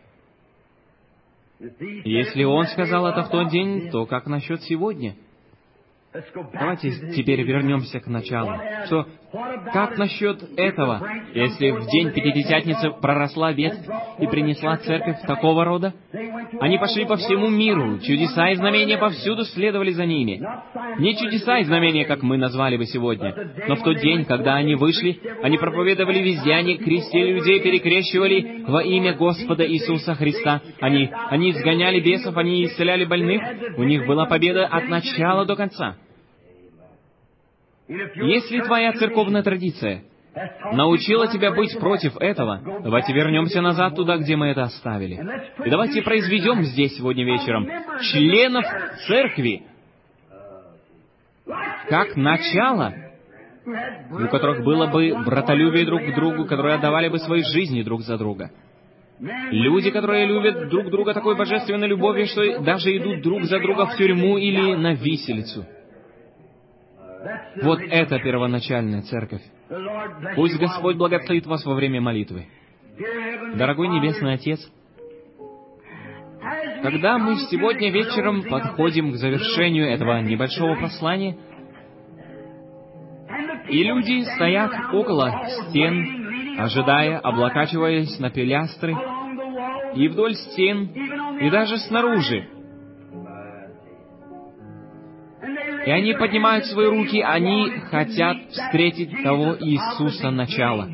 Если Он сказал это в тот день, то как насчет сегодня? Давайте теперь вернемся к началу. Как насчет этого, если в день Пятидесятницы проросла ветвь и принесла церковь такого рода? Они пошли по всему миру, чудеса и знамения повсюду следовали за ними. Не чудеса и знамения, как мы назвали бы сегодня, но в тот день, когда они вышли, они проповедовали везде, они крестили людей, перекрещивали во имя Господа Иисуса Христа. Они изгоняли бесов, они исцеляли больных, у них была победа от начала до конца. Если твоя церковная традиция научила тебя быть против этого, давайте вернемся назад туда, где мы это оставили. И давайте произведем здесь сегодня вечером членов церкви как начало, у которых было бы братолюбие друг к другу, которые отдавали бы свои жизни друг за друга. Люди, которые любят друг друга такой божественной любовью, что даже идут друг за друга в тюрьму или на виселицу. Вот это первоначальная церковь. Пусть Господь благословит вас во время молитвы. Дорогой Небесный Отец, когда мы сегодня вечером подходим к завершению этого небольшого послания, и люди стоят около стен, ожидая, облокачиваясь на пилястры, и вдоль стен, и даже снаружи, и они поднимают свои руки, они хотят встретить того Иисуса начала.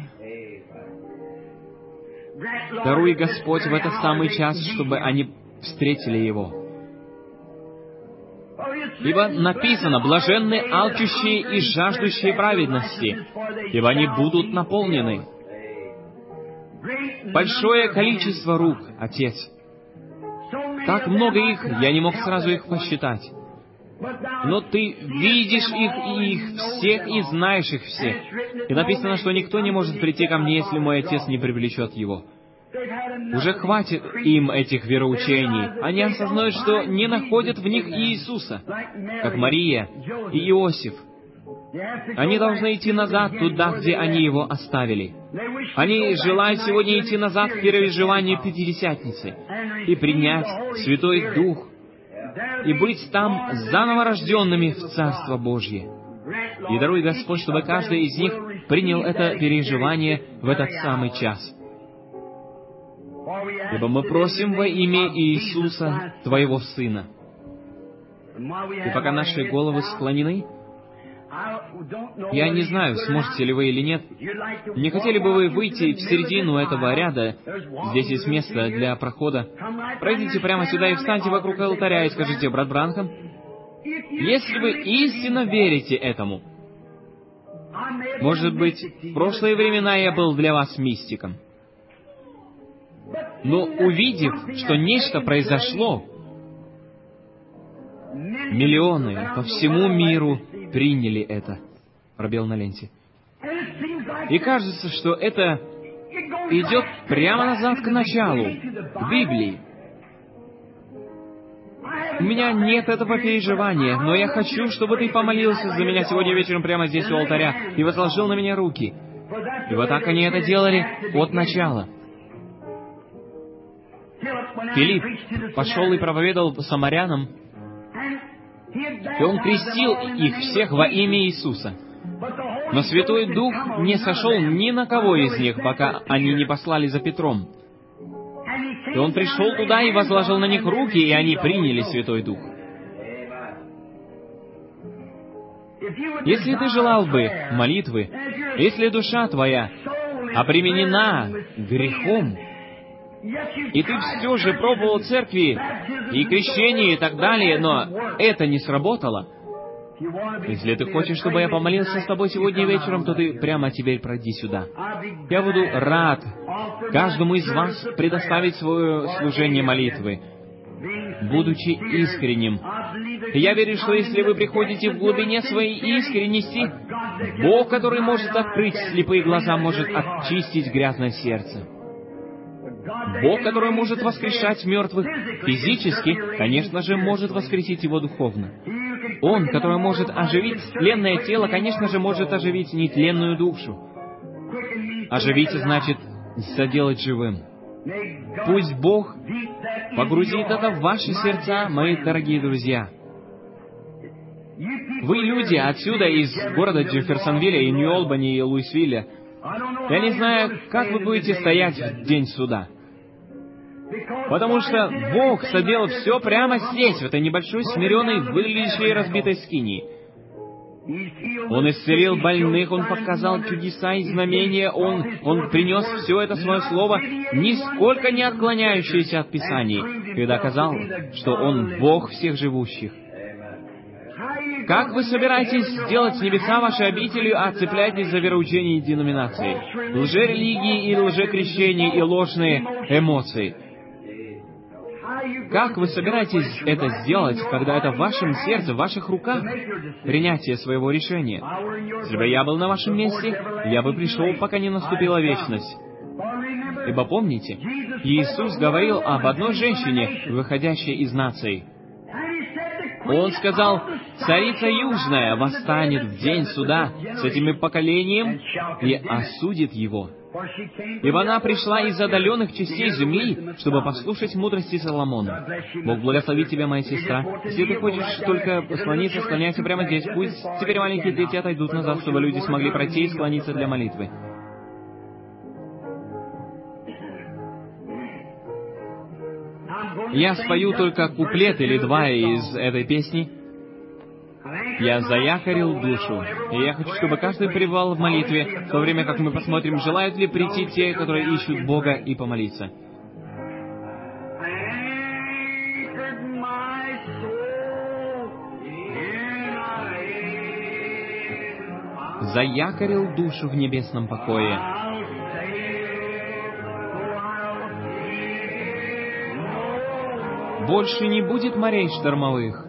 Даруй, Господь, в этот самый час, чтобы они встретили Его. Ибо написано: блаженны алчущие и жаждущие праведности, ибо они будут наполнены. Большое количество рук, Отец. Так много их, я не мог сразу их посчитать. Но Ты видишь их и их всех, и знаешь их всех. И написано, что никто не может прийти ко мне, если мой Отец не привлечет его. Уже хватит им этих вероучений. Они осознают, что не находят в них Иисуса, как Мария и Иосиф. Они должны идти назад туда, где они его оставили. Они желают сегодня идти назад к переживанию Пятидесятницы и принять Святой Дух, и быть там заново рожденными в Царство Божье. И даруй, Господь, чтобы каждый из них принял это переживание в этот самый час. Ибо мы просим во имя Иисуса, Твоего Сына. И пока наши головы склонены, я не знаю, сможете ли вы или нет. Не хотели бы вы выйти в середину этого ряда? Здесь есть место для прохода. Пройдите прямо сюда и встаньте вокруг алтаря и скажите: брат Бранхам, если вы истинно верите этому, может быть, в прошлые времена я был для вас мистиком, но увидев, что нечто произошло, миллионы по всему миру приняли это. Пробел на ленте. И кажется, что это идет прямо назад к началу, к Библии. У меня нет этого переживания, но я хочу, чтобы ты помолился за меня сегодня вечером прямо здесь у алтаря и возложил на меня руки. И вот так они это делали от начала. Филипп пошел и проповедовал самарянам, и он крестил их всех во имя Иисуса. Но Святой Дух не сошел ни на кого из них, пока они не послали за Петром. И он пришел туда и возложил на них руки, и они приняли Святой Дух. Если ты желал бы молитвы, если душа твоя обременена грехом, и ты все же пробовал церкви и крещение и так далее, но это не сработало, если ты хочешь, чтобы я помолился с тобой сегодня вечером, то ты прямо теперь пройди сюда. Я буду рад каждому из вас предоставить свое служение молитвы, будучи искренним. И я верю, что если вы приходите в глубине своей искренности, Бог, который может открыть слепые глаза, может очистить грязное сердце. Бог, который может воскрешать мертвых физически, конечно же, может воскресить его духовно. Он, который может оживить тленное тело, конечно же, может оживить нетленную душу. Оживить значит соделать живым. Пусть Бог погрузит это в ваши сердца, мои дорогие друзья. Вы люди отсюда, из города Джефферсонвилля, и Нью-Олбани, и Луисвилля. Я не знаю, как вы будете стоять в день суда. Потому что Бог соделал все прямо здесь, в этой небольшой, смиренной, выглядящей и разбитой скинии. Он исцелил больных, Он показал чудеса и знамения, Он принес все это свое слово, нисколько не отклоняющееся от Писаний, и доказал, что Он Бог всех живущих. Как вы собираетесь сделать небеса вашей обителью, а цепляетесь за вероучение и деноминации, лжерелигии и лжекрещения и ложные эмоции? Как вы собираетесь это сделать, когда это в вашем сердце, в ваших руках, принятие своего решения? Если бы я был на вашем месте, я бы пришел, пока не наступила вечность. Ибо помните, Иисус говорил об одной женщине, выходящей из наций. Он сказал: «Царица Южная восстанет в день суда с этим поколением и осудит его. Ибо она пришла из отдаленных частей земли, чтобы послушать мудрости Соломона». Бог благословит тебя, моя сестра. Если ты хочешь только склониться, склоняйся прямо здесь. Пусть теперь маленькие дети отойдут назад, чтобы люди смогли пройти и склониться для молитвы. Я спою только куплет или два из этой песни. Я заякорил душу, и я хочу, чтобы каждый пребывал в молитве, в то время как мы посмотрим, желают ли прийти те, которые ищут Бога, и помолиться. заякорил душу в небесном покое. Больше не будет морей штормовых.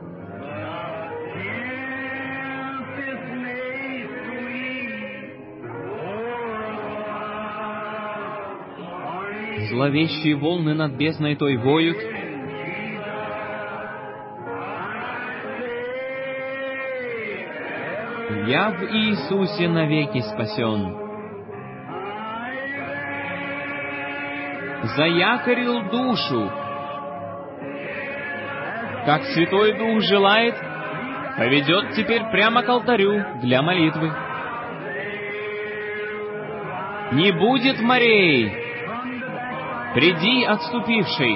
Зловещие волны над бездной той воют. Я в Иисусе навеки спасен. Заякорил душу. Как Святой Дух желает, поведет теперь прямо к алтарю для молитвы. Не будет морей. Приди, отступивший.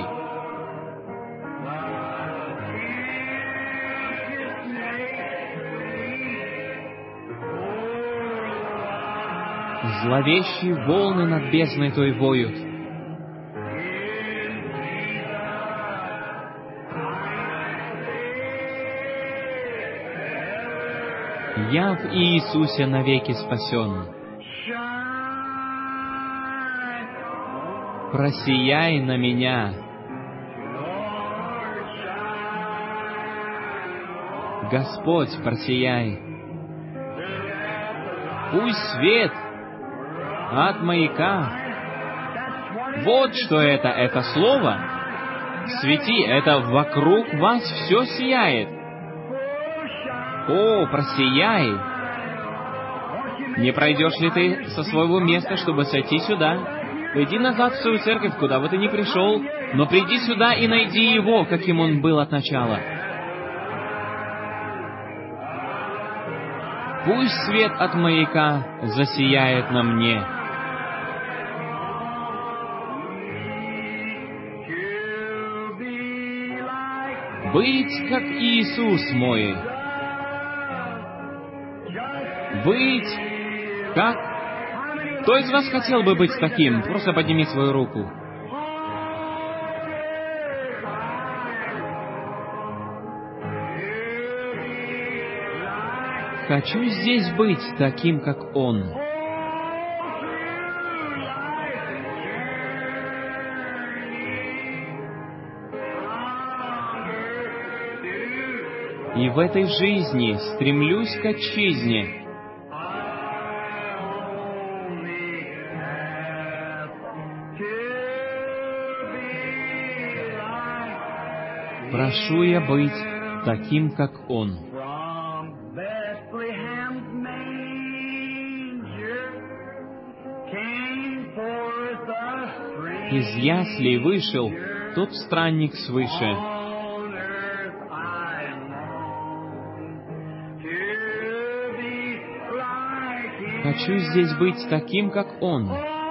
Зловещие волны над бездной той воют. Я в Иисусе навеки спасен. Просияй на меня. Господь, просияй. Пусть свет от маяка. Вот что это слово. Свети, это вокруг вас все сияет. О, просияй. Не пройдешь ли ты со своего места, чтобы сойти сюда? Иди назад в свою церковь, куда бы ты ни пришел, но приди сюда и найди его, каким он был от начала. Пусть свет от маяка засияет на мне. Быть как Иисус мой. Быть как... Кто из вас хотел бы быть таким? Просто подними свою руку. Хочу здесь быть таким, как Он. И в этой жизни стремлюсь к отчизне. Прошу я быть таким, как Он. Из яслей вышел тот странник свыше. Хочу здесь быть таким, как Он.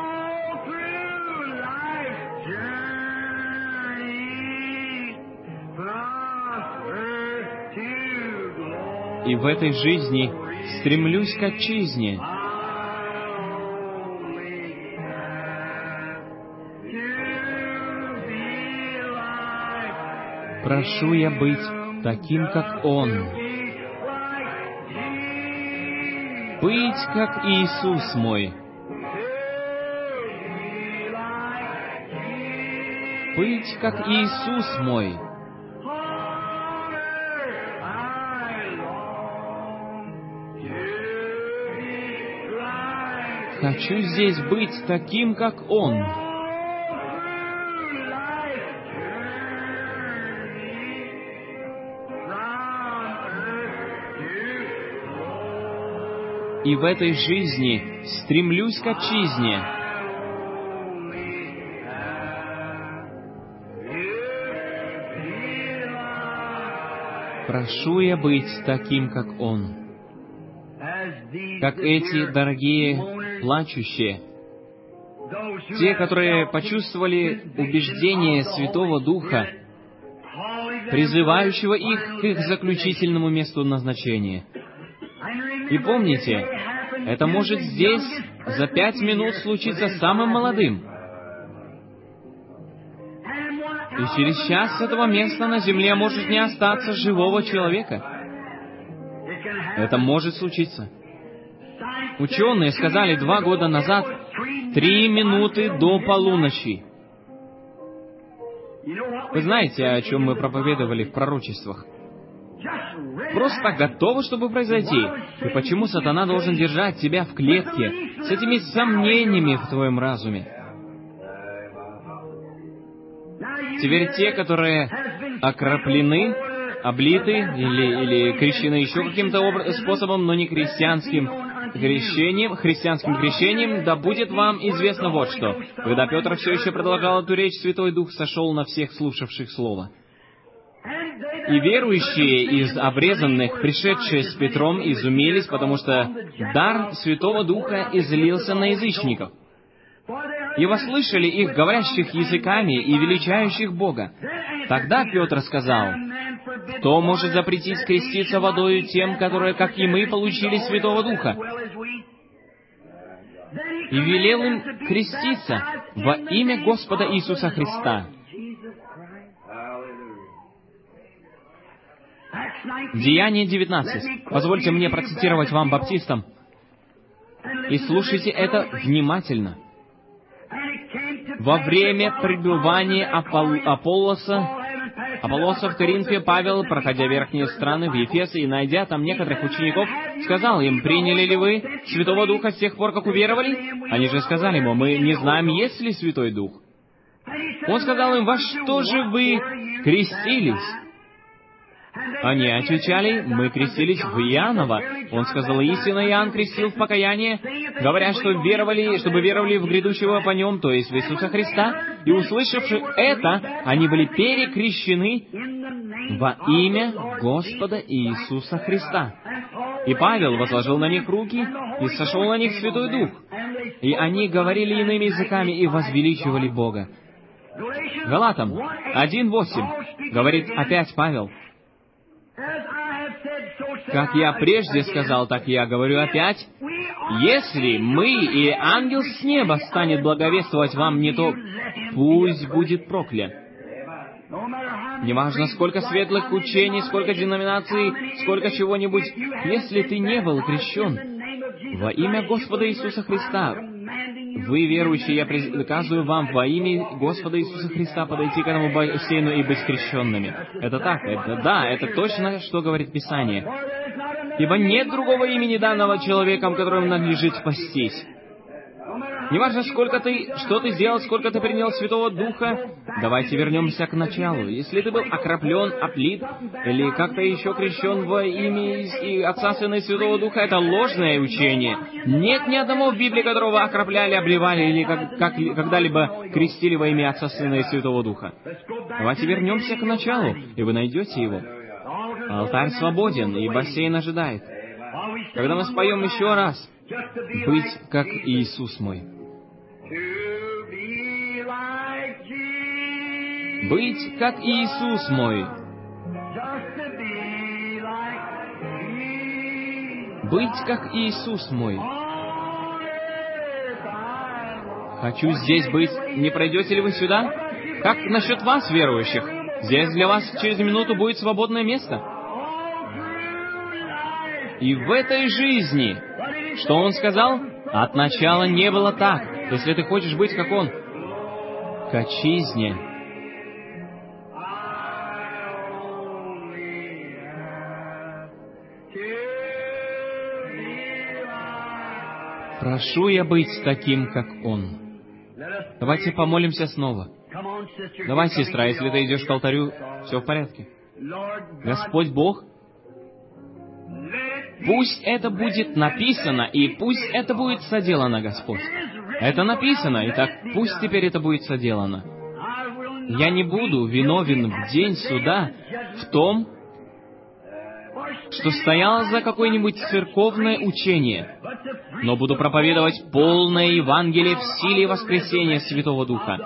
И в этой жизни стремлюсь к отчизне. Прошу я быть таким, как Он. Быть, как Иисус мой. Быть, как Иисус мой. Хочу здесь быть таким, как Он. И в этой жизни стремлюсь к отчизне. Прошу я быть таким, как Он. Как эти дорогие плачущие, те, которые почувствовали убеждение Святого Духа, призывающего их к их заключительному месту назначения. И помните, это может здесь за 5 минут случиться самым молодым. И через час с этого места на земле может не остаться живого человека. Это может случиться. Ученые сказали 2 года назад 3 минуты до полуночи. Вы знаете, о чем мы проповедовали в пророчествах? Просто готово, чтобы произойти. И почему сатана должен держать тебя в клетке с этими сомнениями в твоем разуме? Теперь те, которые окроплены, облиты или крещены еще каким-то способом, но не христианским крещением, да будет вам известно вот что. Когда Петр все еще продолжал эту речь, Святой Дух сошел на всех слушавших Слово. И верующие из обрезанных, пришедшие с Петром, изумились, потому что дар Святого Духа излился на язычников. И вослышали их, говорящих языками и величающих Бога. Тогда Петр сказал: «Кто может запретить креститься водою тем, которые, как и мы, получили Святого Духа?» И велел им креститься во имя Господа Иисуса Христа. Деяние 19. Позвольте мне процитировать вам баптистам. И слушайте это внимательно. Во время пребывания Аполлоса в Коринфе, Павел, проходя верхние страны в Ефесе и найдя там некоторых учеников, сказал им: «Приняли ли вы Святого Духа с тех пор, как уверовали?» Они же сказали ему: «Мы не знаем, есть ли Святой Дух». Он сказал им: «Во что же вы крестились?» Они отвечали: «Мы крестились в Иоанново». Он сказал: «Истинно Иоанн крестил в покаяние, говоря, чтобы веровали в грядущего по нем, то есть в Иисуса Христа. И услышавши это, они были перекрещены во имя Господа Иисуса Христа. И Павел возложил на них руки, и сошел на них Святой Дух. И они говорили иными языками и возвеличивали Бога». Галатам 1:8 говорит опять Павел: «Как я прежде сказал, так я говорю опять, если мы и ангел с неба станет благовествовать вам не то, пусть будет проклят». Неважно, сколько светлых учений, сколько деноминаций, сколько чего-нибудь, если ты не был крещен во имя Господа Иисуса Христа, вы, верующие, я приказываю вам во имя Господа Иисуса Христа подойти к этому бассейну и быть крещенными. Это так, это точно, что говорит Писание. Ибо нет другого имени данного человеком, которым надлежит спастись. Неважно, что ты сделал, сколько ты принял Святого Духа, давайте вернемся к началу. Если ты был окроплен, оплит, или как-то еще крещен во имя Отца, Сына и Святого Духа, это ложное учение. Нет ни одного в Библии, которого окропляли, обливали, или когда-либо крестили во имя Отца, Сына и Святого Духа. Давайте вернемся к началу, и вы найдете его. Алтарь свободен, и бассейн ожидает. Когда мы споем еще раз: «Быть как Иисус мой». Быть как Иисус мой. Быть как Иисус мой. Хочу здесь быть. Не пройдете ли вы сюда? Как насчет вас, верующих? Здесь для вас через минуту будет свободное место. И в этой жизни, что Он сказал? От начала не было так. Если ты хочешь быть как Он, к отчизне. Прошу я быть таким, как Он. Давайте помолимся снова. Давай, сестра, если ты идешь к алтарю, все в порядке. Господь Бог, пусть это будет написано, и пусть это будет соделано, Господь. Это написано, и так пусть теперь это будет соделано. Я не буду виновен в день суда в том, что стоял за какое-нибудь церковное учение, но буду проповедовать полное Евангелие в силе воскресения Святого Духа.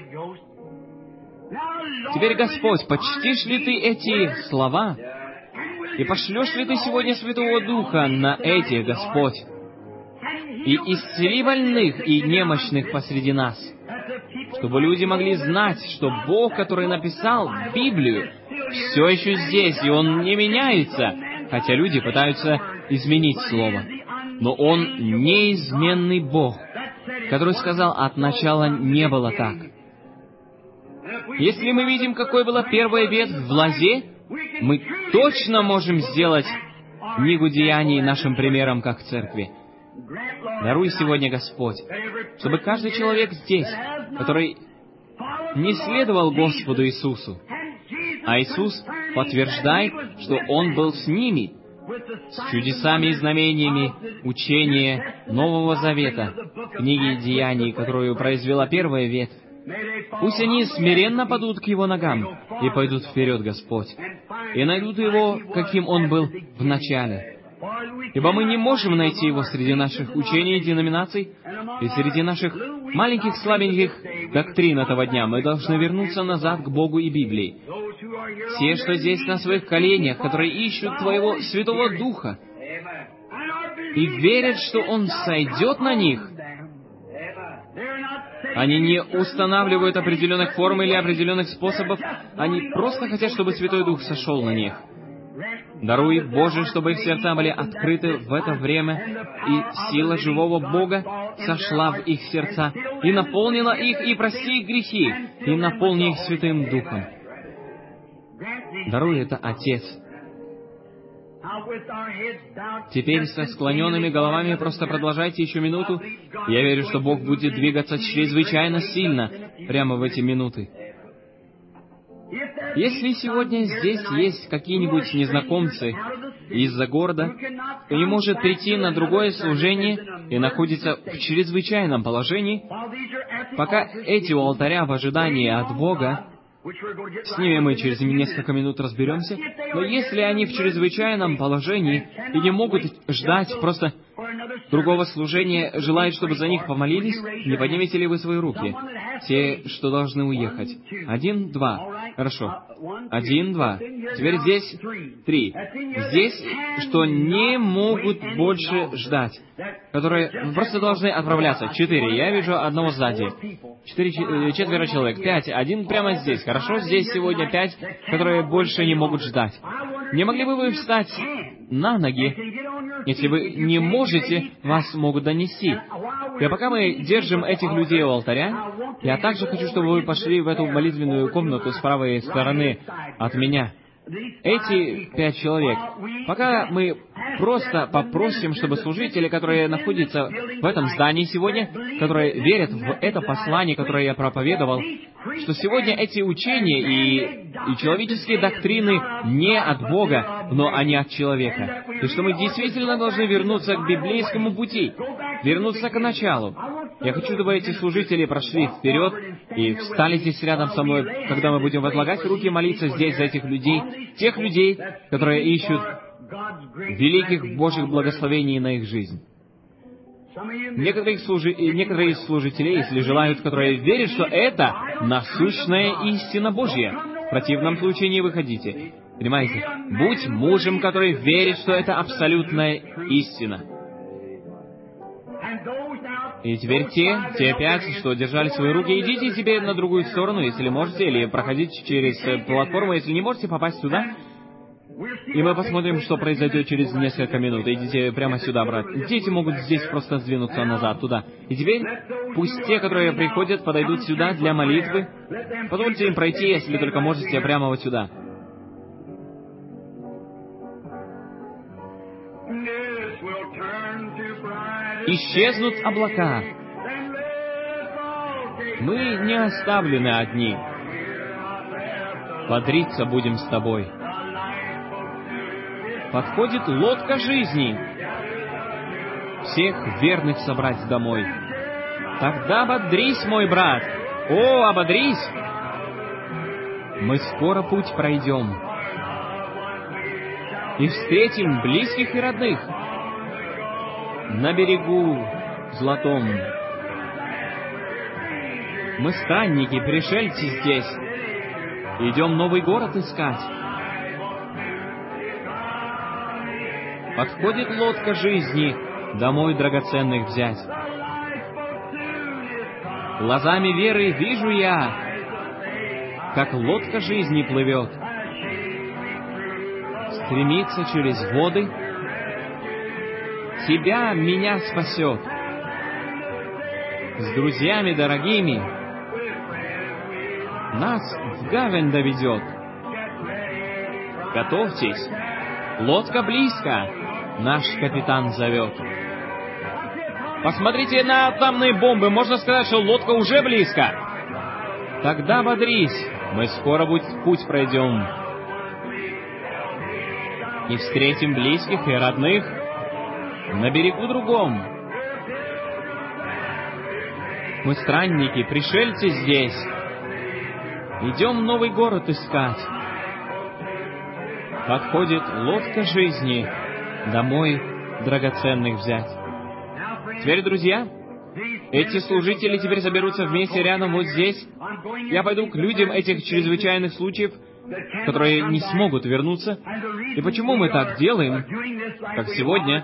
Теперь, Господь, почтишь ли Ты эти слова, и пошлешь ли Ты сегодня Святого Духа на этих, Господь, и исцели больных и немощных посреди нас, чтобы люди могли знать, что Бог, который написал Библию, все еще здесь, и Он не меняется, хотя люди пытаются изменить Слово. Но Он неизменный Бог, который сказал, от начала не было так. Если мы видим, какой была первая ветвь в лозе, мы точно можем сделать книгу Деяний нашим примером, как церкви. Даруй сегодня, Господь, чтобы каждый человек здесь, который не следовал Господу Иисусу, а Иисус подтверждает, что Он был с ними, с чудесами и знамениями учения Нового Завета, книги Деяний, которую произвела первая ветвь. Пусть они смиренно падут к Его ногам и пойдут вперед, Господь, и найдут Его, каким Он был в начале. Ибо мы не можем найти Его среди наших учений и деноминаций, и среди наших маленьких слабеньких доктрин этого дня. Мы должны вернуться назад к Богу и Библии. Все, что здесь на своих коленях, которые ищут Твоего Святого Духа, и верят, что Он сойдет на них, они не устанавливают определенных форм или определенных способов, они просто хотят, чтобы Святой Дух сошел на них. Даруй, Боже, чтобы их сердца были открыты в это время, и сила живого Бога сошла в их сердца, и наполнила их, и прости их грехи, и наполни их Святым Духом. Даруй это, Отец. Теперь со склоненными головами просто продолжайте еще минуту. Я верю, что Бог будет двигаться чрезвычайно сильно прямо в эти минуты. Если сегодня здесь есть какие-нибудь незнакомцы из-за города, кто не может прийти на другое служение и находится в чрезвычайном положении, пока эти у алтаря в ожидании от Бога, с ними мы через несколько минут разберемся, но если они в чрезвычайном положении и не могут ждать просто другого служения, желают, чтобы за них помолились, не поднимете ли вы свои руки? Те, что должны уехать. 1, 2. Хорошо. 1, 2. Теперь здесь 3. Здесь, что не могут больше ждать, которые просто должны отправляться. 4. Я вижу одного сзади. 4 человек. 5. Один прямо здесь. Хорошо, здесь сегодня 5, которые больше не могут ждать. Не могли бы вы встать на ноги? Если вы не можете, вас могут донести. И пока мы держим этих людей у алтаря, я также хочу, чтобы вы пошли в эту молитвенную комнату с правой стороны от меня. Эти 5 человек. Пока мы просто попросим, чтобы служители, которые находятся в этом здании сегодня, которые верят в это послание, которое я проповедовал, что сегодня эти учения и человеческие доктрины не от Бога, но они от человека. И что мы действительно должны вернуться к библейскому пути, вернуться к началу. Я хочу, чтобы эти служители прошли вперед и встали здесь рядом со мной, когда мы будем возлагать руки и молиться здесь за этих людей, тех людей, которые ищут великих Божьих благословений на их жизнь. Некоторые из служителей, если желают, которые верят, что это насущная истина Божья, в противном случае не выходите. Понимаете? Будь мужем, который верит, что это абсолютная истина. И теперь те 5, что держали свои руки, идите теперь на другую сторону, если можете, или проходите через платформу, если не можете попасть сюда. И мы посмотрим, что произойдет через несколько минут. Идите прямо сюда, брат. Дети могут здесь просто сдвинуться назад, туда. И теперь пусть те, которые приходят, подойдут сюда для молитвы. Позвольте им пройти, если только можете, прямо вот сюда. Исчезнут облака. Мы не оставлены одни. Бодриться будем с тобой. Подходит лодка жизни. Всех верных собрать домой. Тогда бодрись, мой брат. О, ободрись! Мы скоро путь пройдем. И встретим близких и родных на берегу золотом. Мы странники, пришельцы здесь. Идем новый город искать. Подходит лодка жизни, домой драгоценных взять. Глазами веры вижу я, как лодка жизни плывет. Стремится через воды, Тебя меня спасет. С друзьями дорогими нас в гавань доведет. Готовьтесь, лодка близко, наш капитан зовет. Посмотрите на атомные бомбы, можно сказать, что лодка уже близко. Тогда бодрись, мы скоро путь пройдем. И встретим близких и родных на берегу другом. Мы странники, пришельцы здесь, идем новый город искать. Подходит лодка жизни, домой драгоценных взять. Теперь, друзья, эти служители теперь соберутся вместе рядом вот здесь. Я пойду к людям этих чрезвычайных случаев, которые не смогут вернуться. И почему мы так делаем, как сегодня?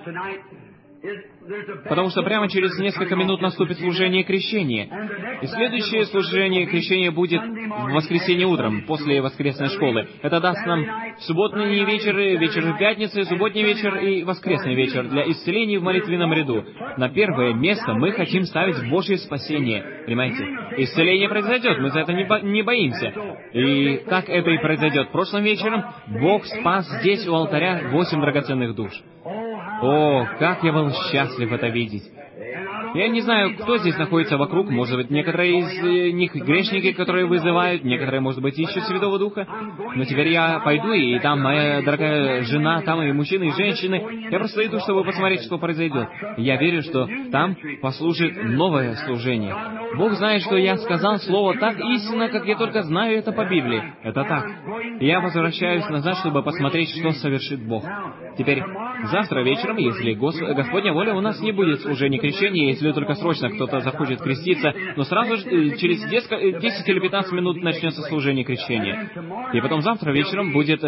Потому что прямо через несколько минут наступит служение крещения. И следующее служение крещения будет в воскресенье утром, после воскресной школы. Это даст нам субботний вечер, вечер пятницы, субботний вечер и воскресный вечер для исцелений в молитвенном ряду. На первое место мы хотим ставить Божье спасение. Понимаете? Исцеление произойдет, мы за это не боимся. И как это и произойдет? Прошлым вечером Бог спас здесь у алтаря 8 драгоценных душ. О, как я был счастлив это видеть. Я не знаю, кто здесь находится вокруг. Может быть, некоторые из них грешники, которые вызывают, некоторые, может быть, ищут Святого Духа. Но теперь я пойду, и там моя дорогая жена, там и мужчины, и женщины. Я просто иду, чтобы посмотреть, что произойдет. Я верю, что там послужит новое служение. Бог знает, что я сказал слово так истинно, как я только знаю это по Библии. Это так. И я возвращаюсь назад, чтобы посмотреть, что совершит Бог. Теперь, завтра вечером, если Господня воля, у нас не будет служения крещения, если только срочно кто-то захочет креститься, но сразу же через 10 или 15 минут начнется служение крещения. И потом завтра вечером будет...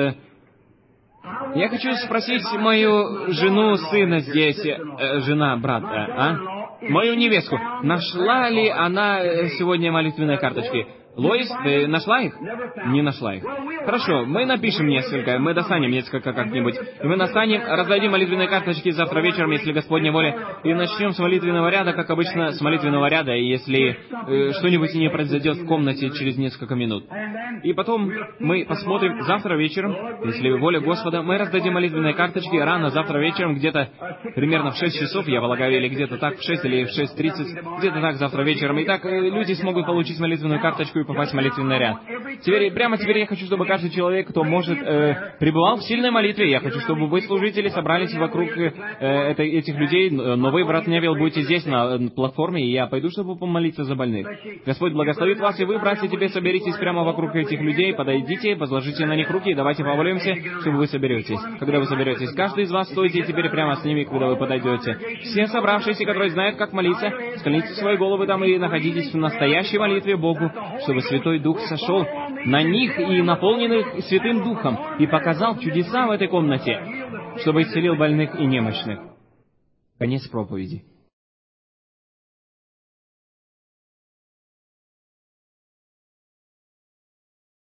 Я хочу спросить мою жену, сына здесь, жена брата, мою невестку, нашла ли она сегодня молитвенные карточки? Лоис, ты нашла их? Не нашла их. Хорошо, мы напишем несколько, мы достанем несколько как-нибудь. И мы достанем, раздадим молитвенные карточки завтра вечером, если Господня воля, и начнем с молитвенного ряда, как обычно, с молитвенного ряда, если что-нибудь не произойдет в комнате через несколько минут. И потом мы посмотрим завтра вечером, если воля Господа, мы раздадим молитвенные карточки рано завтра вечером, где-то примерно в 6 часов, я полагаю, или где-то так, в 6 или в 6:30, где-то так завтра вечером. И так люди смогут получить молитвенную карточку и попасть в молитвенный ряд. Прямо теперь я хочу, чтобы каждый человек, кто может, пребывал в сильной молитве. Я хочу, чтобы вы, служители, собрались вокруг этих людей. Новый брат Невилл, будете здесь, на платформе, и я пойду, чтобы помолиться за больных. Господь благословит вас, и вы, братья, теперь соберитесь прямо вокруг этих людей, подойдите, возложите на них руки, и давайте помолимся, чтобы вы соберетесь. Когда вы соберетесь, каждый из вас стойте теперь прямо с ними, когда вы подойдете. Все собравшиеся, которые знают, как молиться, склоните свои головы там и находитесь в настоящей молитве Богу, чтобы Святой Дух сошел на них и наполнил их Святым Духом и показал чудеса в этой комнате, чтобы исцелил больных и немощных. Конец проповеди.